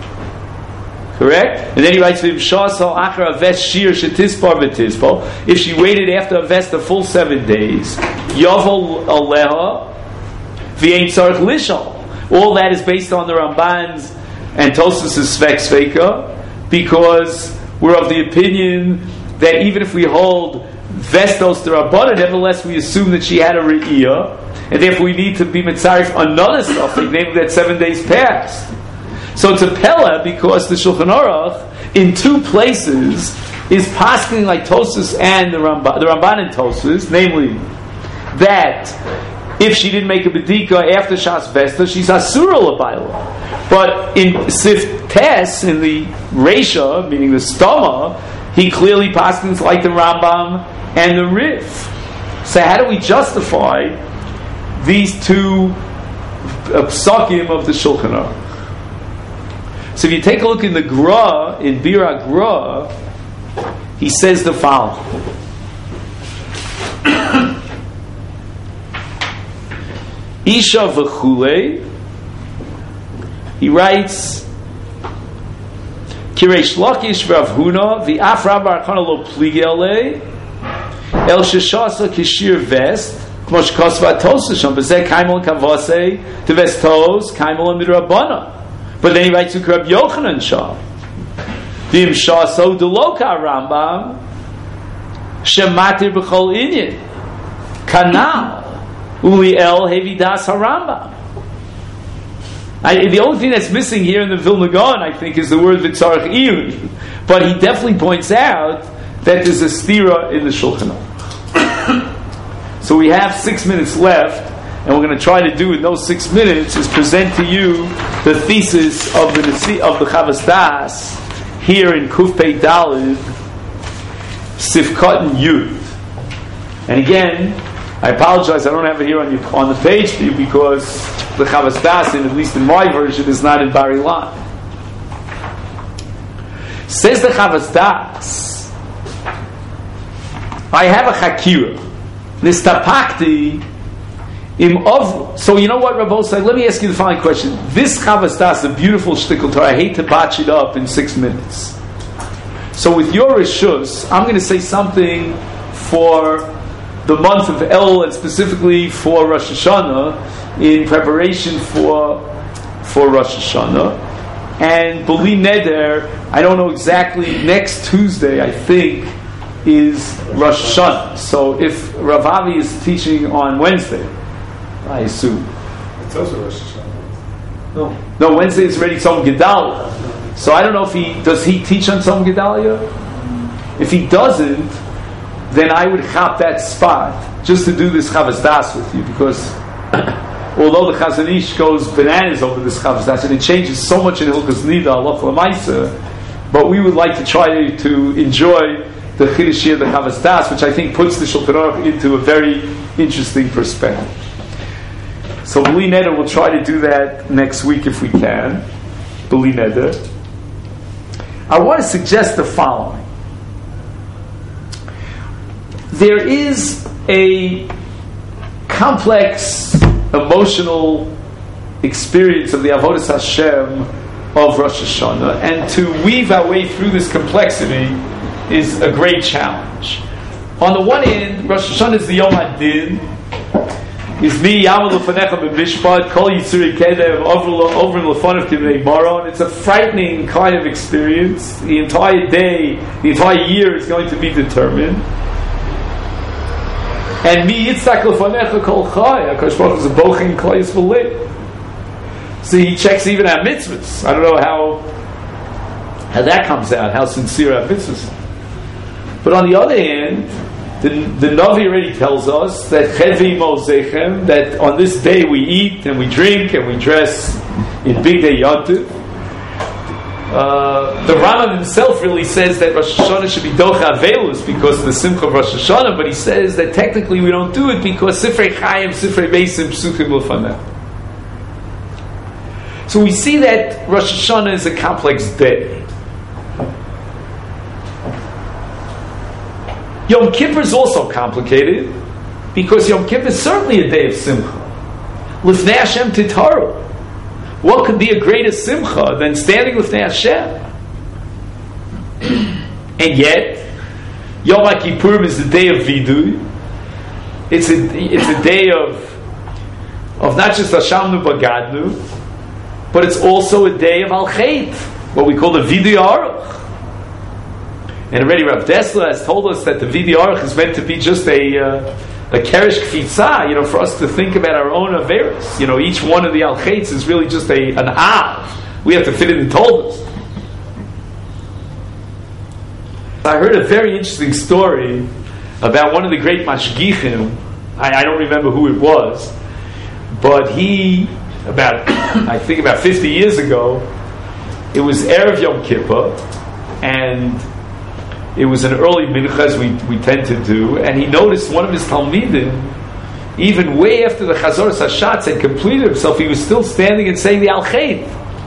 Correct? And then he writes v'imshasal achar a vest shir shetispar v'tispar. If she waited after a vest a full 7 days, yovel aleha v'ein tzarich lishal. All that is based on the Ramban's and Tosfos' Svek Speaker, because we're of the opinion that even if we hold vestos to Rabbana, nevertheless we assume that she had a re'iyah, and therefore we need to be mitzarif another stuff, namely that 7 days passed. So it's a pella because the Shulchan Aruch in 2 places is pasking like Tosfos and the Ramban and Tosfos, namely that if she didn't make a bedika after Shas Vesta, she's asura l'bayla. But in Sif Tes, in the Reisha, meaning the Stoma, he clearly paskins like the Rambam and the Rif. So how do we justify these 2 psakim of the Shulchan Aruch? So if you take a look in the Gra, in Bir Gra, he says the following. Isha v'chulei. He writes, Kireish Lakish v'Rav Huna v'af Rav Bar Chana lo pligi alei el sheshasa kishir vest kmo shekosva Tosfos sham b'zeh kaimol kavasei tevestos kaimol midrabana. But then he writes to Rabbi Yochanan sham V'im shaso deloka Rambam shematir b'chol inyan kanal uli el hevidas harambam. The only thing that's missing here in the Vilna Gaon, I think, is the word v'tzarech iyun. But he definitely points out that there's a stira in the Shulchan Aruch. So we have 6 minutes left, and we're going to try to do in those 6 minutes is present to you the thesis of the Chavas Das here in Kuf Pei Daled Sifkat and Yud. And again, I apologize, I don't have it here on the page for you because the Chavas Das, at least in my version, is not in Bar Ilan. Says the Chavas Das, I have a Chakira. Nistapakti im of. So you know what, Rabbi said? Let me ask you the following question. This Chavas Das, a beautiful shtickle Torah, I hate to botch it up in 6 minutes. So with your rishus, I'm going to say something for the month of Elul and specifically for Rosh Hashanah in preparation for Rosh Hashanah. And B'li Neder, I don't know exactly, next Tuesday, I think, is Rosh Hashanah. So if Rav Avi is teaching on Wednesday, I assume. It's also Rosh Hashanah. No, Wednesday is already Tzom Gedalia. So I don't know if does he teach on Tzom Gedalia? If he doesn't, then I would chop that spot just to do this Chavas Das with you, because although the Chazon Ish goes bananas over this Chavas Das and it changes so much in Hilchos Nida, Halacha L'Maisa, but we would like to try to enjoy the Chiddush of the Chavas Das, which I think puts the Shulchan Aruch into a very interesting perspective. So B'li Neder, we'll try to do that next week if we can. B'li Neder. I want to suggest the following. There is a complex emotional experience of the Avodas Hashem of Rosh Hashanah, and to weave our way through this complexity is a great challenge. On the one hand, Rosh Hashanah is the Yom HaDin, is mi yamal lefanecha b'mishpat kol yitzuri kedev over lefanev k'bnei mara, and it's a frightening kind of experience. The entire day, the entire year is going to be determined. And mi yitzak lefanecha kol chay, HaKadosh Baruch Hu is a bochin klayis v'lei. So he checks even our mitzvahs. I don't know how that comes out, how sincere our mitzvahs are. But on the other hand, the Navi already tells us that Chevi Mosechem, that on this day we eat and we drink and we dress in Big Day Yontiv. The Rambam himself really says that Rosh Hashanah should be Docha Avelus because of the Simcha of Rosh Hashanah, but he says that technically we don't do it because Sifrei Chaim, Sifrei Beisim, Psukim L'faneh. So we see that Rosh Hashanah is a complex day. Yom Kippur is also complicated because Yom Kippur is certainly a day of Simcha. Lifnei Hashem Titaru. What could be a greater Simcha than standing Lifnei Hashem? And yet, Yom HaKippur is the day of Vidui. It's a day of not just Hashamnu Bagadnu, but it's also a day of Al-Chet, what we call the Vidui Aruch. And already Rav Dessler has told us that the Vidui Aruch is meant to be just a Keresh Kfitza, for us to think about our own Averis. Each one of the Al-Chaitz is really just an Av. We have to fit it in Toldos. I heard a very interesting story about one of the great Mashgichim. I don't remember who it was, but he, about 50 years ago, it was Erev Yom Kippur, and it was an early mincha as we tend to do, and he noticed one of his Talmidim, even way after the Chazor Sashatz had completed himself, he was still standing and saying the Al-Chet.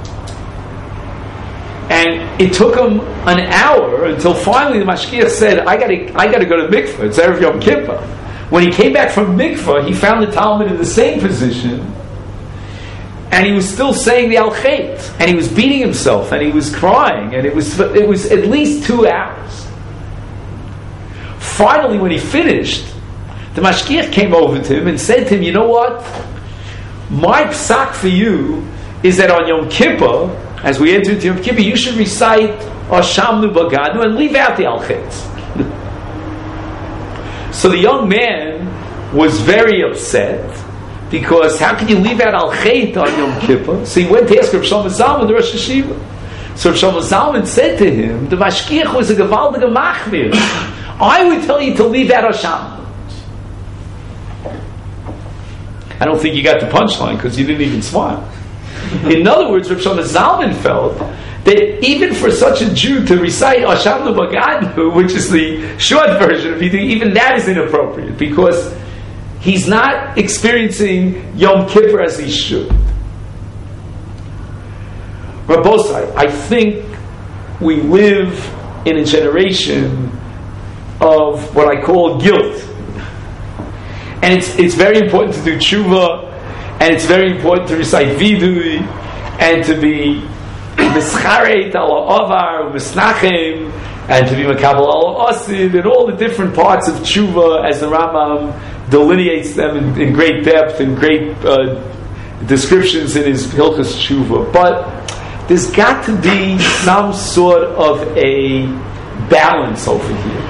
And it took him an hour until finally the Mashgiach said, I gotta go to mikveh, it's Erev Yom Kippur. When he came back from mikveh, he found the Talmud in the same position, and he was still saying the Al-Chet, and he was beating himself, and he was crying, and it was at least 2 hours. Finally, when he finished, the Mashgiach came over to him and said to him, you know what? My psak for you is that on Yom Kippur, as we enter into Yom Kippur, you should recite Ashamnu Baganu and leave out the Al-Chetz. So the young man was very upset, because how can you leave out Al-Chet on Yom Kippur? So he went to ask Rav Shlomo Zalman, the Rosh Hashiva. So Rav Shlomo Zalman said to him, the Mashgiach was a Gevaldige Machmir. I would tell you to leave out Hashem. I don't think you got the punchline, because you didn't even smile. In other words, Rav Shlomo Zalman felt that even for such a Jew to recite Hashem Bagadu, which is the short version of anything, even that is inappropriate, because he's not experiencing Yom Kippur as he should. Rabbosai, I think we live in a generation of what I call guilt. And it's very important to do tshuva, and it's very important to recite vidui, and to be mischaret ala avar, misnachem, and to be makabel ala asid, and all the different parts of tshuva as the Rambam delineates them in great depth and great descriptions in his Hilchos Tshuva. But there's got to be some sort of a balance over here.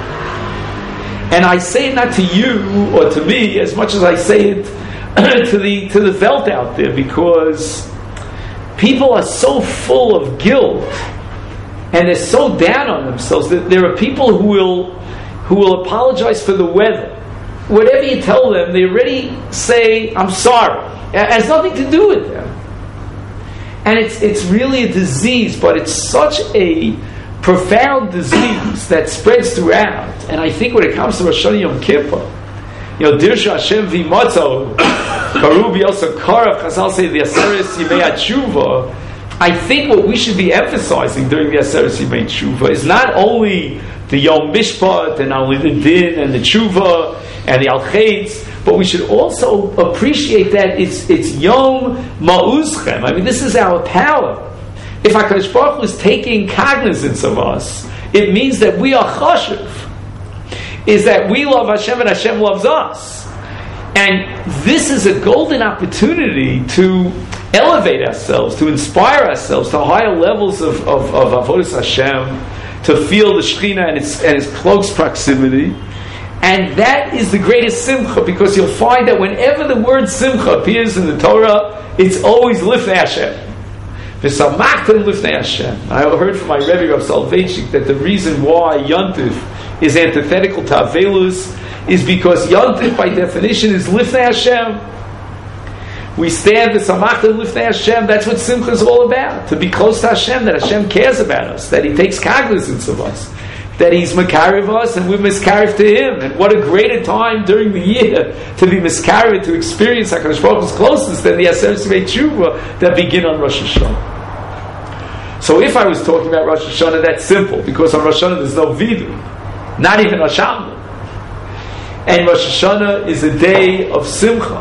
And I say it not to you or to me as much as I say it to the Welt out there, because people are so full of guilt and they're so down on themselves that there are people who will apologize for the weather. Whatever you tell them, they already say, I'm sorry. It has nothing to do with them. And it's really a disease, but it's such a profound disease that spreads throughout. And I think when it comes to Rosh Hashanah Yom Kippur, Dirsha Hashem v'Imotzo, Karu b'Yosef Karav, Chazal say the Aseres Yimei HaTshuva. I think what we should be emphasizing during the Aseres Yimei Tshuva is not only the Yom Mishpat, and not only the Din and the Tshuva and the Al-Chetz, but we should also appreciate that it's Yom Ma'uzchem. I mean, this is our power. If HaKadosh Baruch Hu is taking cognizance of us, it means that we are chashuv. Is that we love Hashem and Hashem loves us. And this is a golden opportunity to elevate ourselves, to inspire ourselves to higher levels of Avodas Hashem, to feel the Shekhinah and its close proximity. And that is the greatest simcha, because you'll find that whenever the word simcha appears in the Torah, it's always Lifnei Hashem. V'samachtem Lifnei Hashem. I heard from my Rebbe Rav Soloveitchik that the reason why Yontif is antithetical to Avelus is because Yontif by definition is Lifnei Hashem. We stand v'samachtem Lifnei Hashem. That's what simcha is all about. To be close to Hashem, that Hashem cares about us, that He takes cognizance of us, that He's makarev us and we're miskarev to Him. And what a greater time during the year to be miskarev, to experience HaKadosh Baruch Hu's closeness than the Aseres Yimei Tshuva that begin on Rosh Hashanah. So if I was talking about Rosh Hashanah, that's simple, because on Rosh Hashanah there's no vidu, not even Hashem. And Rosh Hashanah is a day of simcha.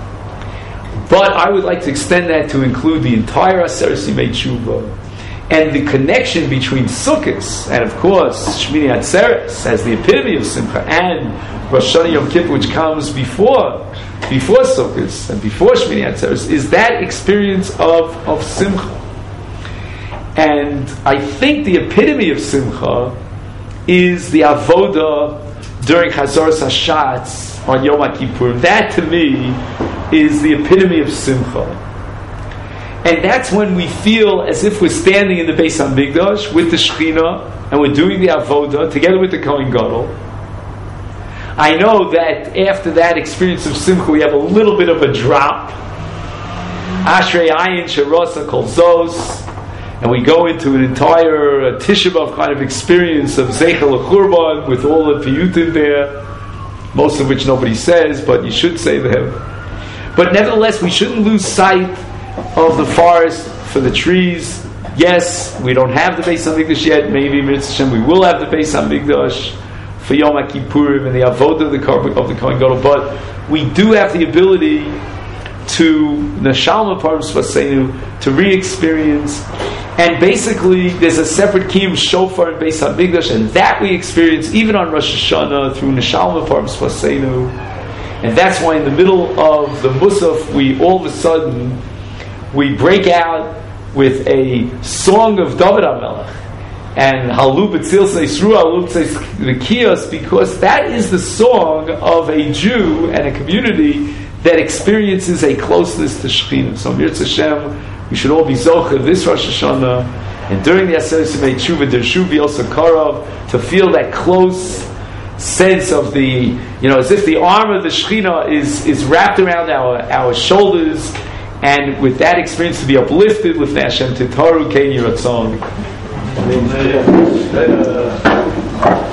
But I would like to extend that to include the entire Aseres Yimei Tshuva, and the connection between Sukkot and, of course, Shmini Atzeres as the epitome of Simcha, and Rosh Hashanah Yom Kippur, which comes before Sukkot and before Shmini Atzeres, is that experience of Simcha. And I think the epitome of Simcha is the Avodah during Chazoras Hashatz on Yom Kippur. That, to me, is the epitome of Simcha. And that's when we feel as if we're standing in the Beis HaMikdash with the Shekhinah, and we're doing the Avodah together with the Kohen Gadol. I know that after that experience of Simcha, we have a little bit of a drop. Ashrei Ayin Sherosa Kol Zos, and we go into an entire Tisha B'Av kind of experience of Zeichel HaChurban with all the piyutim there, most of which nobody says, but you should say them. But nevertheless, we shouldn't lose sight of the forest for the trees. Yes, we don't have the Beis HaMikdash yet. Maybe Mitzvah Hashem we will have the Beis HaMikdash for Yom Kippurim and the Avodah of the Kohen Gadol. But we do have the ability to Nashama Parim Svaseinu, to re-experience. And basically, there's a separate Kiyum Shofar in Beis HaMikdash, and that we experience even on Rosh Hashanah through Nashama Parim Svaseinu. And that's why in the middle of the Musaf, we all of a sudden we break out with a song of David HaMelech, and Halu B'tzilsa Yisru, Halu B'tzilsa, because that is the song of a Jew and a community that experiences a closeness to Shekhinah. So Mirz Hashem, we should all be zocher this Rosh Hashanah, and during the Aseret Yemei Tshuva, Dershu V'Yoseh Karov, to feel that close sense of the, as if the arm of the Shekhinah is wrapped around our shoulders, and with that experience to be uplifted with Hashem Titaru Kein Yiratzon.